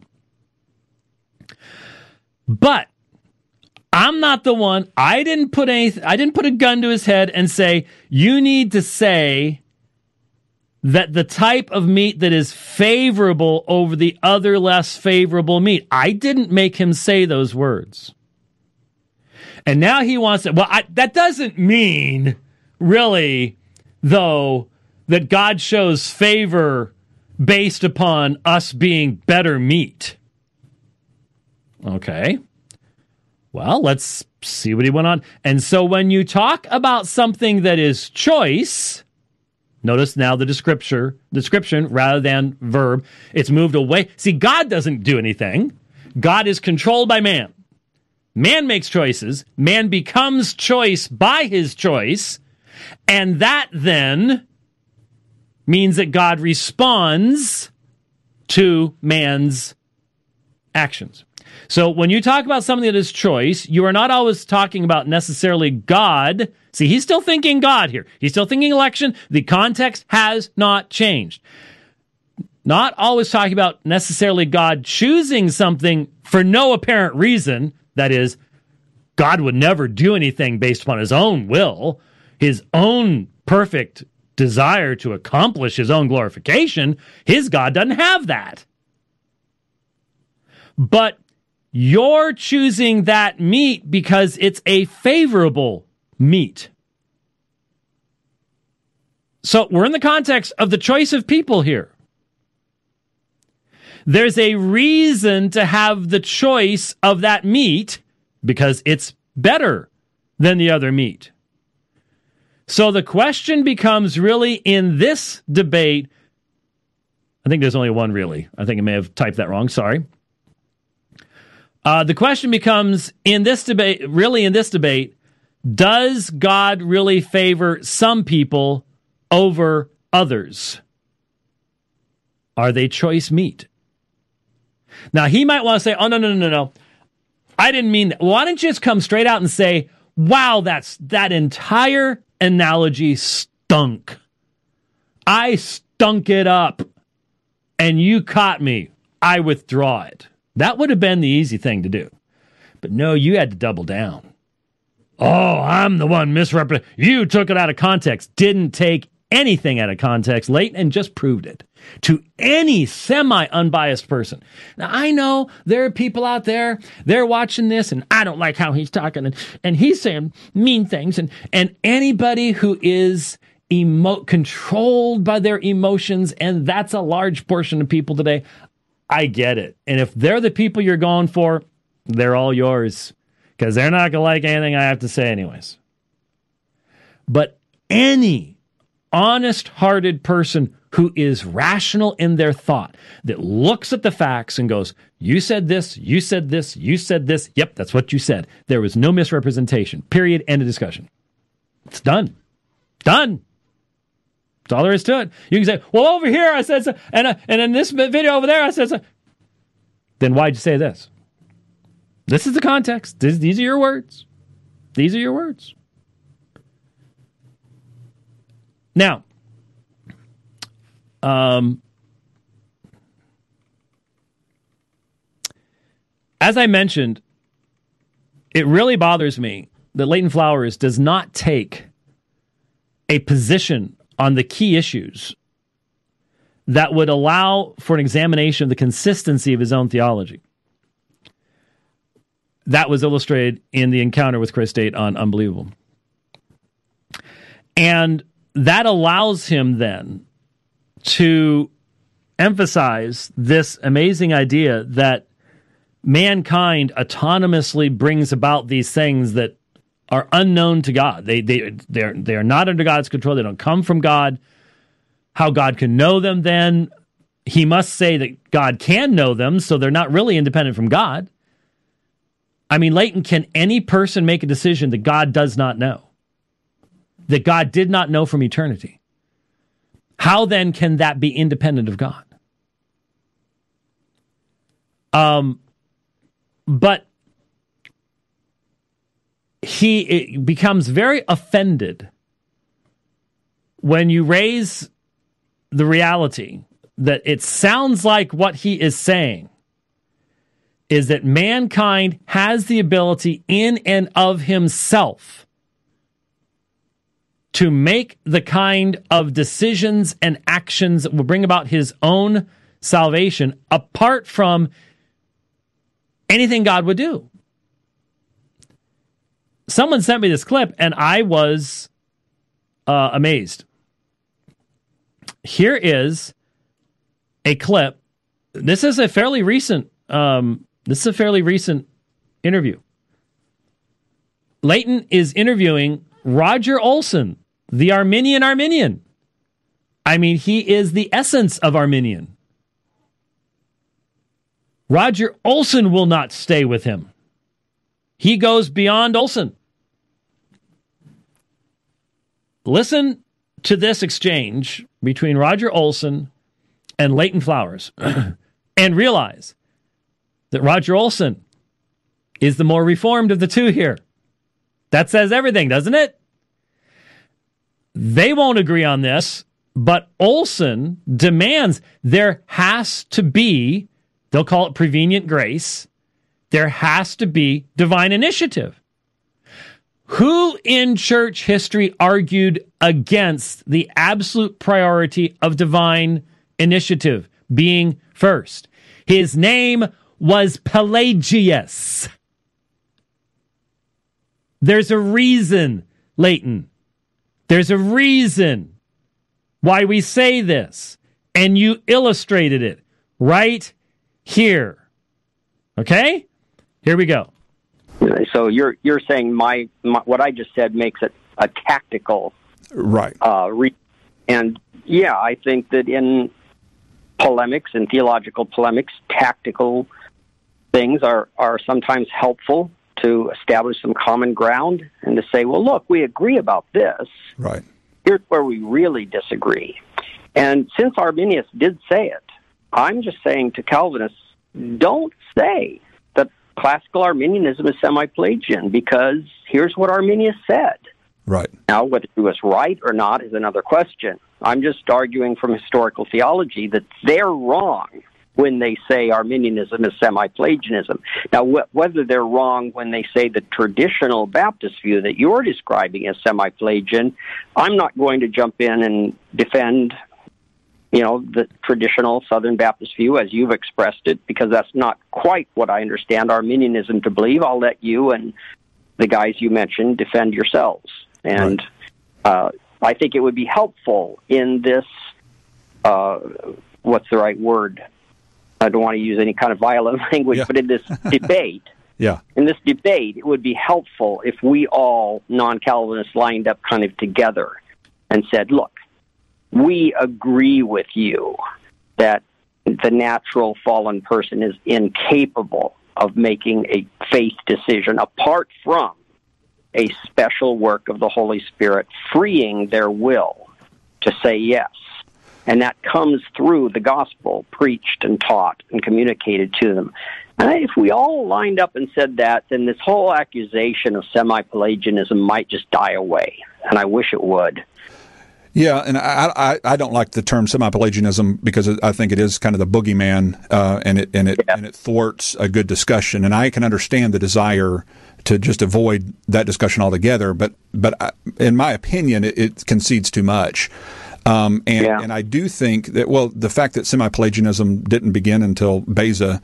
But I'm not the one. I didn't put any, I didn't put a gun to his head and say, you need to say that the type of meat that is favorable over the other less favorable meat. I didn't make him say those words. And now he wants to, well, I, that doesn't mean, really, though, that God shows favor based upon us being better meat. Okay. Well, let's see what he went on. And so when you talk about something that is choice, notice now the description, description rather than verb, it's moved away. See, God doesn't do anything. God is controlled by man. Man makes choices. Man becomes choice by his choice. And that then means that God responds to man's actions. So when you talk about something that is choice, you are not always talking about necessarily God. See, he's still thinking God here. He's still thinking election. The context has not changed. Not always talking about necessarily God choosing something for no apparent reason. That is, God would never do anything based upon his own will, his own perfect desire to accomplish his own glorification. His God doesn't have that. But you're choosing that meat because it's a favorable meat. So we're in the context of the choice of people here. There's a reason to have the choice of that meat because it's better than the other meat. So the question becomes really in this debate, I think there's only one really. I think I may have typed that wrong. Sorry. Uh, the question becomes in this debate, really in this debate, does God really favor some people over others? Are they choice meat? Now, he might want to say, oh, no, no, no, no, no. I didn't mean that. Why don't you just come straight out and say, wow, that's that entire analogy stunk. I stunk it up, and you caught me. I withdraw it. That would have been the easy thing to do. But no, you had to double down. Oh, I'm the one misrepresenting. You took it out of context. Didn't take anything out of context, Leighton, and just proved it to any semi-unbiased person. Now, I know there are people out there, they're watching this, and I don't like how he's talking, and, and he's saying mean things, and, and anybody who is emo- controlled by their emotions, and that's a large portion of people today, I get it. And if they're the people you're going for, they're all yours, because they're not going to like anything I have to say anyways. But any honest-hearted person who is rational in their thought, that looks at the facts and goes, you said this, you said this, you said this. Yep, that's what you said. There was no misrepresentation. Period. End of discussion. It's done. Done. That's all there is to it. You can say, well, over here I said so, and, uh, and in this video over there I said so. Then why'd you say this? This is the context. This, these are your words. These are your words. Now, um, as I mentioned, it really bothers me that Leighton Flowers does not take a position on the key issues that would allow for an examination of the consistency of his own theology. That was illustrated in the encounter with Chris Date on Unbelievable. And that allows him then to emphasize this amazing idea that mankind autonomously brings about these things that are unknown to God. They they they're they're not under God's control. They don't come from God. How God can know them then? He must say that God can know them, so they're not really independent from God. I mean, Leighton, can any person make a decision that God does not know? That God did not know from eternity? How then can that be independent of God? Um, but he becomes very offended when you raise the reality that it sounds like what he is saying is that mankind has the ability in and of himself to make the kind of decisions and actions that will bring about his own salvation apart from anything God would do. Someone sent me this clip, and I was uh, amazed. Here is a clip. This is a fairly recent. Um, this is a fairly recent interview. Leighton is interviewing Roger Olson, the Arminian Arminian. I mean, he is the essence of Arminian. Roger Olson will not stay with him. He goes beyond Olson. Listen to this exchange between Roger Olson and Leighton Flowers and realize that Roger Olson is the more reformed of the two here. That says everything, doesn't it? They won't agree on this, but Olson demands there has to be, they'll call it prevenient grace, there has to be divine initiative. Who in church history argued against the absolute priority of divine initiative being first? His name was Pelagius. There's a reason, Leighton. There's a reason why we say this. And you illustrated it right here. Okay? Here we go. So you're you're saying my, my what I just said makes it a tactical, right? Uh, re- and yeah, I think that in polemics and theological polemics, tactical things are are sometimes helpful to establish some common ground and to say, well, look, we agree about this. Right. Here's where we really disagree. And since Arminius did say it, I'm just saying to Calvinists, don't say that classical Arminianism is semi-Pelagian, because here's what Arminius said. Right. Now, whether he was right or not is another question. I'm just arguing from historical theology that they're wrong when they say Arminianism is semi-Pelagianism. Now, wh- whether they're wrong when they say the traditional Baptist view that you're describing as semi-Pelagian, I'm not going to jump in and defend, you know, the traditional Southern Baptist view as you've expressed it, because that's not quite what I understand Arminianism to believe. I'll let you and the guys you mentioned defend yourselves. And right. uh, I think it would be helpful in this, uh, what's the right word? I don't want to use any kind of violent language, yeah. but in this debate, yeah. in this debate, it would be helpful if we all non-Calvinists lined up kind of together and said, look, we agree with you that the natural fallen person is incapable of making a faith decision apart from a special work of the Holy Spirit freeing their will to say yes. And that comes through the gospel preached and taught and communicated to them. And if we all lined up and said that, then this whole accusation of semi-Pelagianism might just die away. And I wish it would. Yeah, and I, I I don't like the term semi-Pelagianism because I think it is kind of the boogeyman, uh, and it and it yeah. and it thwarts a good discussion. And I can understand the desire to just avoid that discussion altogether. But but I, in my opinion, it, it concedes too much. Um, and, yeah. and I do think that, well, the fact that semi-Pelagianism didn't begin until Beza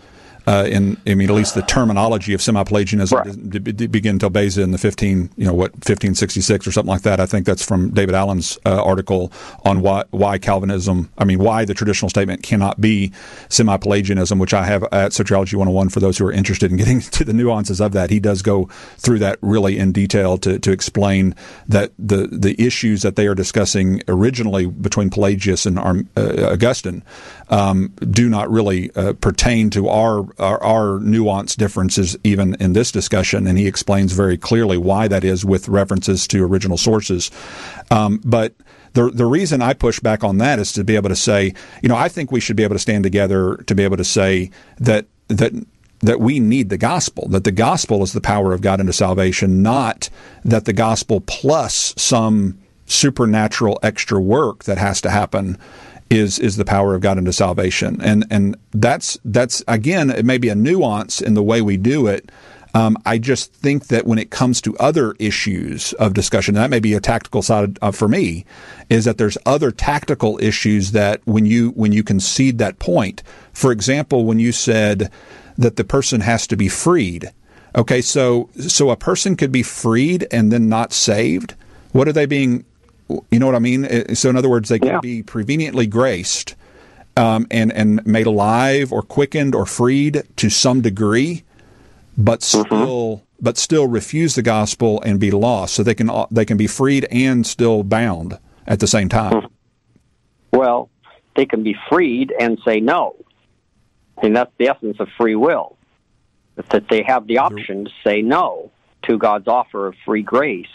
Uh, in, I mean, at least the terminology of semi-Pelagianism Right. didn't begin until Beza in the fifteen, you know, what, fifteen sixty-six or something like that. I think that's from David Allen's uh, article on why, why Calvinism, I mean, why the traditional statement cannot be semi-Pelagianism, which I have at Soteriology one oh one for those who are interested in getting to the nuances of that. He does go through that really in detail to, to explain that the, the issues that they are discussing originally between Pelagius and our, uh, Augustine um, do not really uh, pertain to our Our, our nuanced differences even in this discussion, and he explains very clearly why that is with references to original sources. Um, but the the reason I push back on that is to be able to say, you know, I think we should be able to stand together to be able to say that that that we need the gospel, that the gospel is the power of God unto salvation, not that the gospel plus some supernatural extra work that has to happen is is the power of God unto salvation. And and that's, that's again, it may be a nuance in the way we do it. Um, I just think that when it comes to other issues of discussion, and that may be a tactical side uh, for me, is that there's other tactical issues that when you when you concede that point, for example, when you said that the person has to be freed, okay, so so a person could be freed and then not saved. What are they being? You know what I mean? So in other words, they can yeah. be preveniently graced um, and, and made alive or quickened or freed to some degree, but still mm-hmm. but still refuse the gospel and be lost. So they can they can be freed and still bound at the same time. Well, they can be freed and say no. And that's the essence of free will, that they have the option to say no to God's offer of free grace.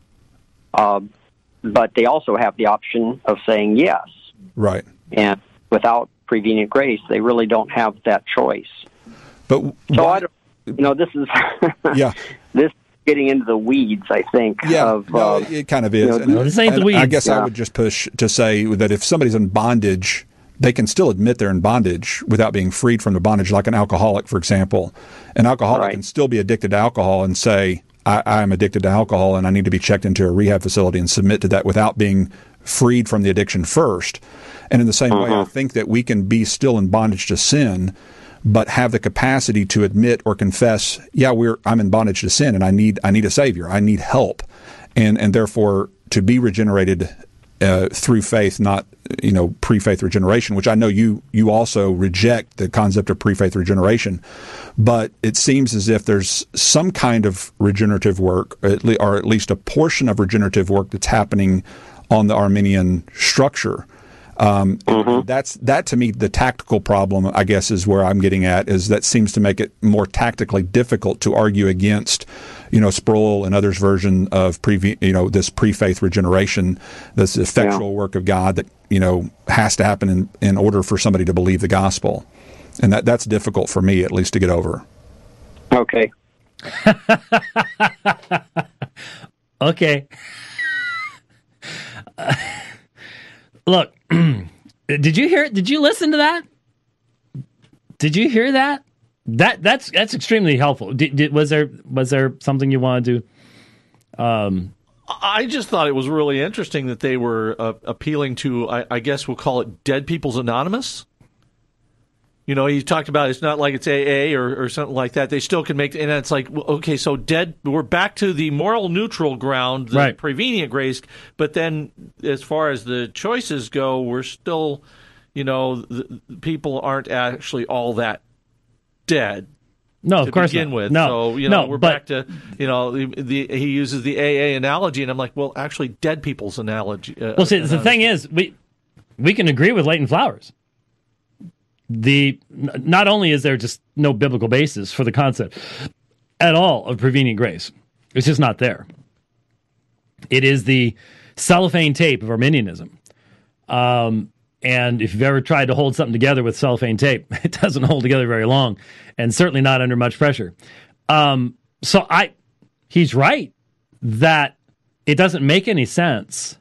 Uh, But they also have the option of saying yes. Right. And without prevenient grace, they really don't have that choice. But so I don't, you know, this is yeah, this is getting into the weeds. I think. Yeah, of, no, uh, it kind of is. You know, and, this ain't the weeds. I guess yeah. I would just push to say that if somebody's in bondage, they can still admit they're in bondage without being freed from the bondage. Like an alcoholic, for example, an alcoholic right. can still be addicted to alcohol and say, I, I am addicted to alcohol and I need to be checked into a rehab facility and submit to that without being freed from the addiction first. And in the same mm-hmm. way, I think that we can be still in bondage to sin, but have the capacity to admit or confess, yeah, we're I'm in bondage to sin and I need I need a savior. I need help. And and therefore to be regenerated uh, through faith, not you know pre-faith regeneration, which I know you you also reject the concept of pre-faith regeneration. But it seems as if there's some kind of regenerative work, or at, le- or at least a portion of regenerative work that's happening on the Arminian structure. Um, mm-hmm. That's that to me, the tactical problem, I guess, is where I'm getting at. Is that seems to make it more tactically difficult to argue against, you know, Sproul and others' version of pre, you know, this pre-faith regeneration, this effectual yeah. work of God that you know has to happen in, in order for somebody to believe the gospel. And that that's difficult for me, at least, to get over. Okay. okay. Uh, look, did you hear? Did you listen to that? Did you hear that? That that's that's extremely helpful. Did, did, was there was there something you wanted to? Um, I just thought it was really interesting that they were uh, appealing to, I, I guess we'll call it Dead People's Anonymous. You know, he talked about it's not like it's A A or, or something like that. They still can make, and it's like, okay, so dead. We're back to the moral neutral ground, the right. prevenient grace. But then, as far as the choices go, we're still, you know, the, people aren't actually all that dead. No, to of course begin not. with. No, so you no, know, we're but, back to you know the, the he uses the A A analogy, and I'm like, well, actually, dead people's analogy. Uh, well, see, analogy. the thing is, we we can agree with Leighton Flowers. The not only is there just no biblical basis for the concept at all of prevenient grace, it's just not there. It is the cellophane tape of Arminianism. Um, and if you've ever tried to hold something together with cellophane tape, it doesn't hold together very long, and certainly not under much pressure. Um, so I, he's right that it doesn't make any sense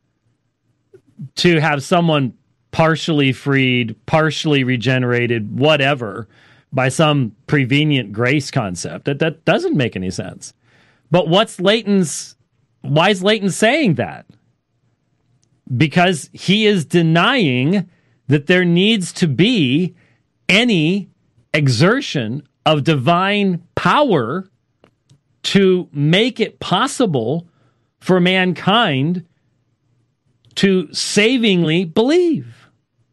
to have someone partially freed, partially regenerated, whatever, by some prevenient grace concept. That that doesn't make any sense. But what's Leighton's, why is Leighton saying that? Because he is denying that there needs to be any exertion of divine power to make it possible for mankind to savingly believe.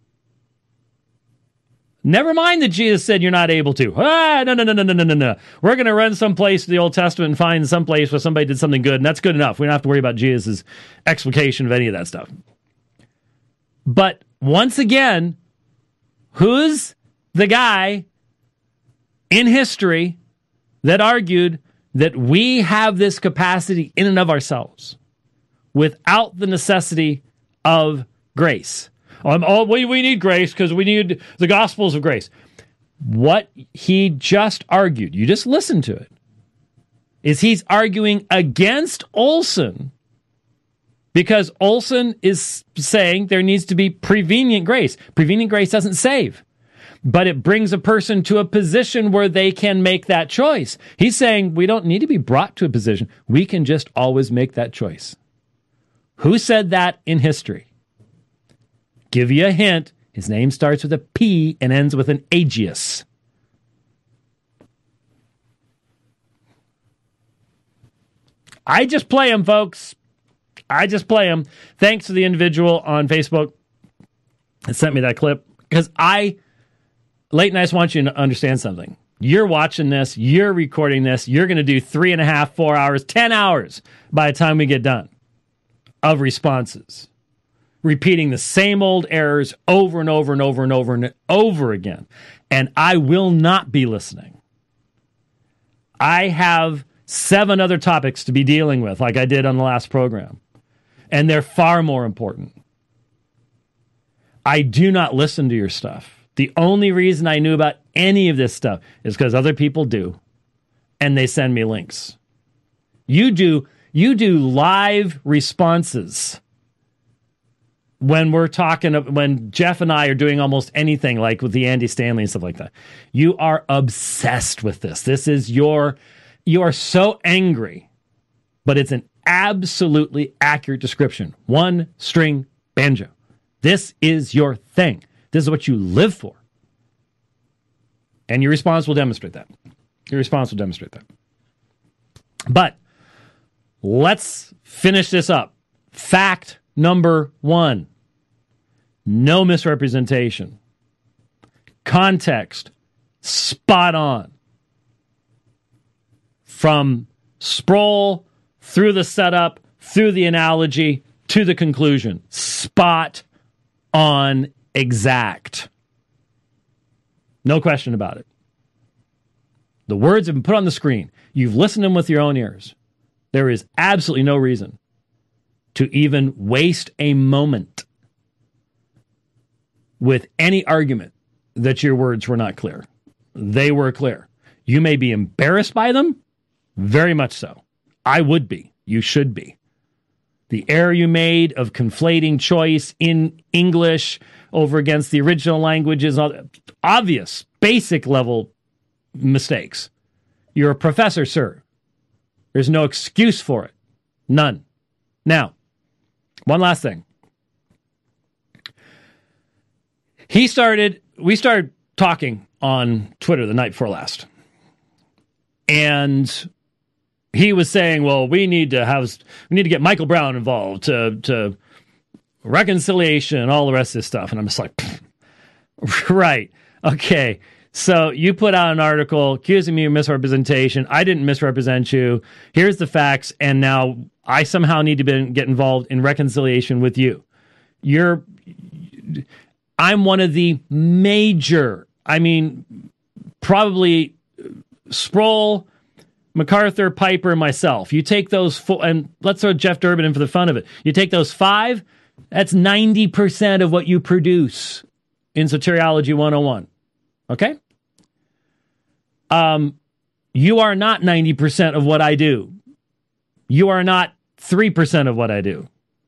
Never mind that Jesus said you're not able to. Ah, no, no, no, no, no, no, no, no. We're going to run someplace to the Old Testament and find some place where somebody did something good, and that's good enough. We don't have to worry about Jesus' explication of any of that stuff. But once again, who's the guy in history that argued that we have this capacity in and of ourselves without the necessity of grace? Um, oh, we, we need grace because we need the gospels of grace. What he just argued, you just listen to it, is he's arguing against Olson because Olson is saying there needs to be prevenient grace. Prevenient grace doesn't save, but it brings a person to a position where they can make that choice. He's saying we don't need to be brought to a position. We can just always make that choice. Who said that in history? Give you a hint. His name starts with a P and ends with an Aegeus. I just play him, folks. I just play him. Thanks to the individual on Facebook that sent me that clip. Because I, Leighton, I just want you to understand something. You're watching this. You're recording this. You're going to do three and a half, four hours, ten hours by the time we get done of responses. Repeating the same old errors over and over and over and over and over again. And I will not be listening. I have seven other topics to be dealing with, like I did on the last program. And they're far more important. I do not listen to your stuff. The only reason I knew about any of this stuff is because other people do. And they send me links. You do, you do live responses. When we're talking, when Jeff and I are doing almost anything, like with the Andy Stanley and stuff like that, you are obsessed with this. This is your, you are so angry, but it's an absolutely accurate description. One string banjo. This is your thing. This is what you live for. And your response will demonstrate that. Your response will demonstrate that. But let's finish this up. Fact number one. No misrepresentation. Context, spot on. From Sproul, through the setup, through the analogy, to the conclusion. Spot on, exact. No question about it. The words have been put on the screen. You've listened to them with your own ears. There is absolutely no reason to even waste a moment with any argument that your words were not clear. They were clear. You may be embarrassed by them. Very much so. I would be. You should be. The error you made of conflating choice in English over against the original languages, obvious, basic level mistakes. You're a professor, sir. There's no excuse for it. None. Now, one last thing. He started, we started talking on Twitter the night before last. And he was saying, well, we need to have, we need to get Michael Brown involved to, to reconciliation and all the rest of this stuff. And I'm just like, right. Okay. So you put out an article accusing me of misrepresentation. I didn't misrepresent you. Here's the facts. And now I somehow need to be, get involved in reconciliation with you. You're, I'm one of the major, I mean, probably Sproul, MacArthur, Piper, and myself. You take those four, and let's throw Jeff Durbin in for the fun of it. You take those five, that's ninety percent of what you produce in Soteriology one oh one. Okay? Um, you are not ninety percent of what I do. You are not three percent of what I do.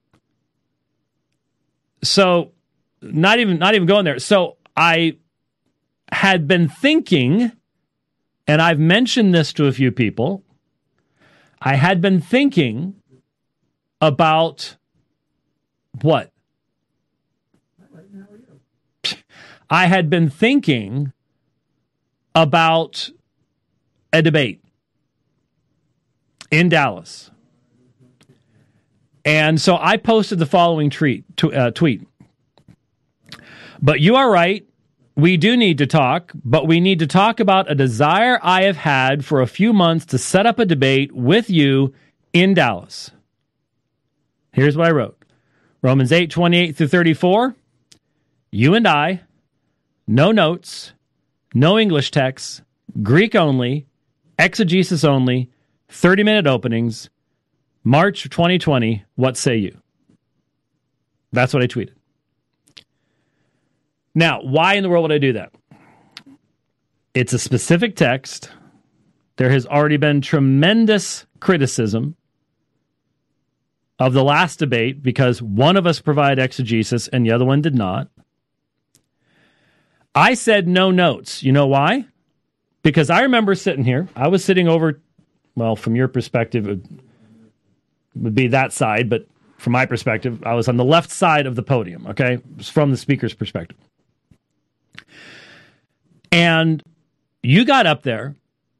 So, not even not even going there. So, I had been thinking, and I've mentioned this to a few people, I had been thinking about what? I had been thinking about a debate in Dallas. And so I posted the following tweet, uh, tweet. But you are right. We do need to talk, but we need to talk about a desire I have had for a few months to set up a debate with you in Dallas. Here's what I wrote. Romans eight, twenty-eight through thirty-four. You and I, no notes, no English text, Greek only, exegesis only, thirty-minute openings, March twenty twenty, what say you? That's what I tweeted. Now, why in the world would I do that? It's a specific text. There has already been tremendous criticism of the last debate because one of us provided exegesis and the other one did not. I said no notes. You know why? Because I remember sitting here. I was sitting over, well, from your perspective, it would, would be that side, but from my perspective, I was on the left side of the podium, okay? It was from the speaker's perspective. And you got up there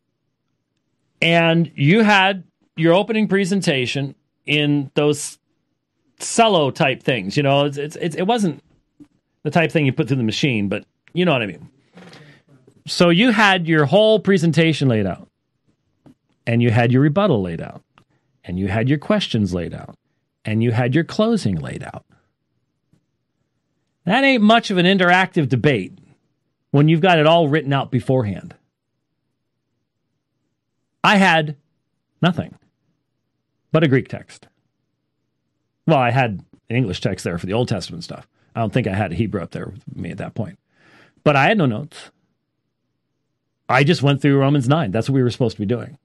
and you had your opening presentation in those cello type things. You know, it's, it's, it's, it wasn't the type thing you put through the machine, but you know what I mean. So you had your whole presentation laid out, and you had your rebuttal laid out, and you had your questions laid out, and you had your closing laid out. That ain't much of an interactive debate when you've got it all written out beforehand. I had nothing but a Greek text. Well, I had an English text there for the Old Testament stuff. I don't think I had a Hebrew up there with me at that point. But I had no notes. I just went through Romans nine. That's what we were supposed to be doing.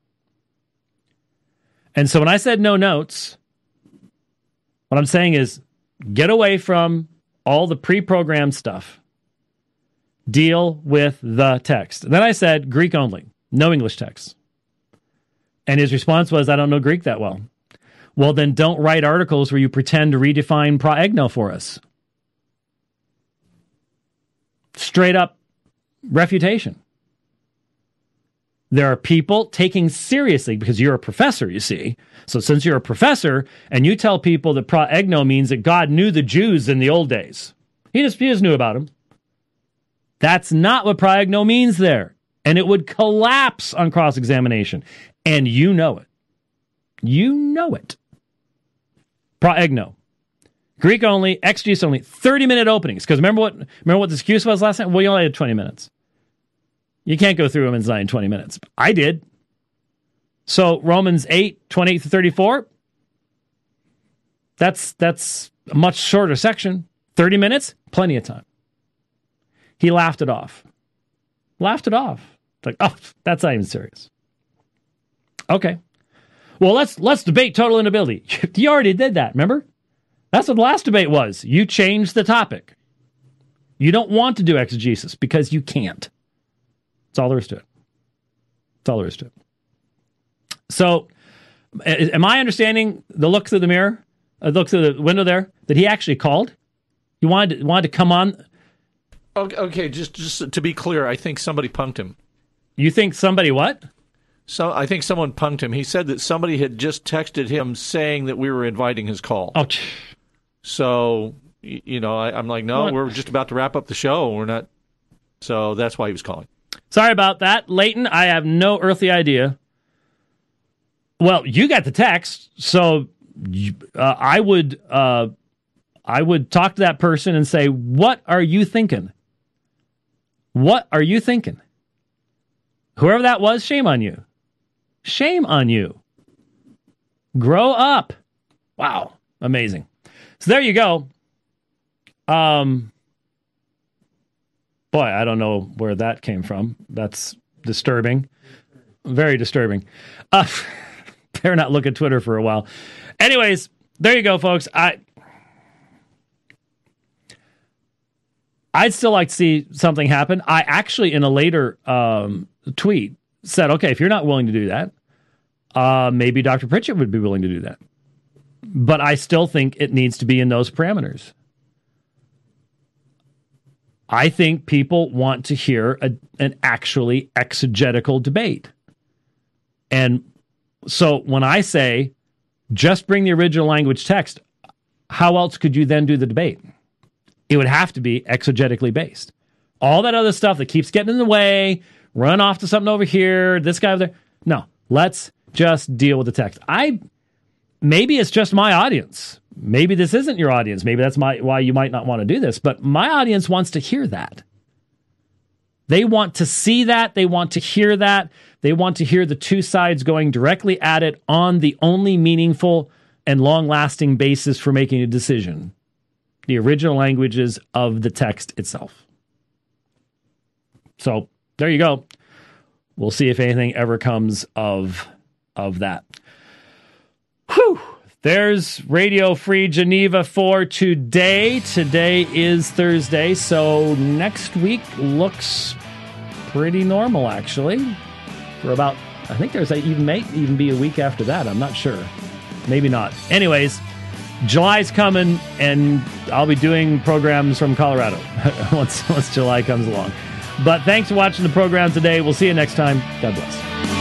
And so when I said no notes, what I'm saying is get away from all the pre-programmed stuff. Deal with the text. Then I said Greek only, no English text. And his response was, I don't know Greek that well. Well, then don't write articles where you pretend to redefine proegno for us. Straight up refutation. There are people taking seriously, because you're a professor, you see. So since you're a professor and you tell people that proegno means that God knew the Jews in the old days, he just, he just knew about them. That's not what proegno means there. And it would collapse on cross-examination. And you know it. You know it. Proegno. Greek only, exegesis only, thirty-minute openings. Because remember what remember what the excuse was last time? Well, you only had twenty minutes. You can't go through Romans nine in twenty minutes. I did. So Romans eight, twenty-eight to thirty-four, that's, that's a much shorter section. thirty minutes, plenty of time. He laughed it off. Laughed it off. Like, oh, that's not even serious. Okay. Well, let's let's debate total inability. You already did that, remember? That's what the last debate was. You changed the topic. You don't want to do exegesis because you can't. That's all there is to it. That's all there is to it. So, am I understanding the look through the mirror, uh, look through the window there, that he actually called? He wanted to, wanted to come on. Okay, okay, just just to be clear, I think somebody punked him. You think somebody what? So I think someone punked him. He said that somebody had just texted him saying that we were inviting his call. Oh. So, you know, I, I'm like, no, What? we're just about to wrap up the show. We're not. So that's why he was calling. Sorry about that, Leighton. I have no earthly idea. Well, you got the text, so you, uh, I would uh, I would talk to that person and say, "What are you thinking? What are you thinking?" Whoever that was, shame on you. Shame on you. Grow up. Wow, amazing. So there you go. Um. Boy, I don't know where that came from. That's disturbing. Very disturbing. Uh, better not look at Twitter for a while. Anyways, there you go, folks. I, I'd still like to see something happen. I actually, in a later um, tweet, said, okay, if you're not willing to do that, uh, maybe Doctor Pritchett would be willing to do that. But I still think it needs to be in those parameters. I think people want to hear a, an actually exegetical debate. And so when I say, just bring the original language text, how else could you then do the debate? It would have to be exegetically based. All that other stuff that keeps getting in the way, run off to something over here, this guy over there. No, let's just deal with the text. I maybe it's just my audience. Maybe this isn't your audience. Maybe that's my why you might not want to do this. But my audience wants to hear that. They want to see that. They want to hear that. They want to hear the two sides going directly at it on the only meaningful and long-lasting basis for making a decision: the original languages of the text itself. So there you go. We'll see if anything ever comes of, of that. Whew. There's Radio Free Geneva for today. Today is Thursday, so next week looks pretty normal, actually. For about, I think there's a, even may even be a week after that. I'm not sure. Maybe not. Anyways, July's coming, and I'll be doing programs from Colorado once once July comes along. But thanks for watching the program today. We'll see you next time. God bless.